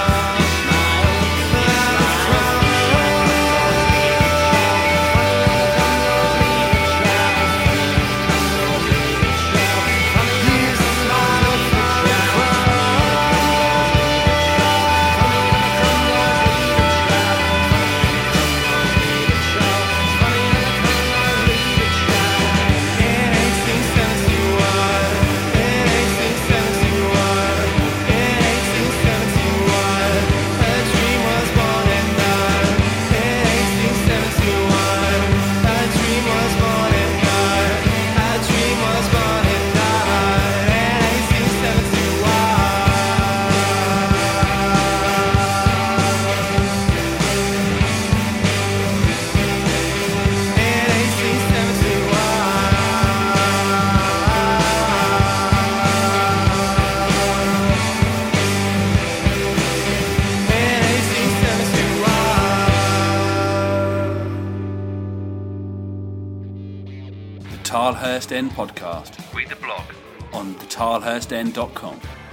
Tilehurst End Podcast Read the blog. on the tilehurst end dot com.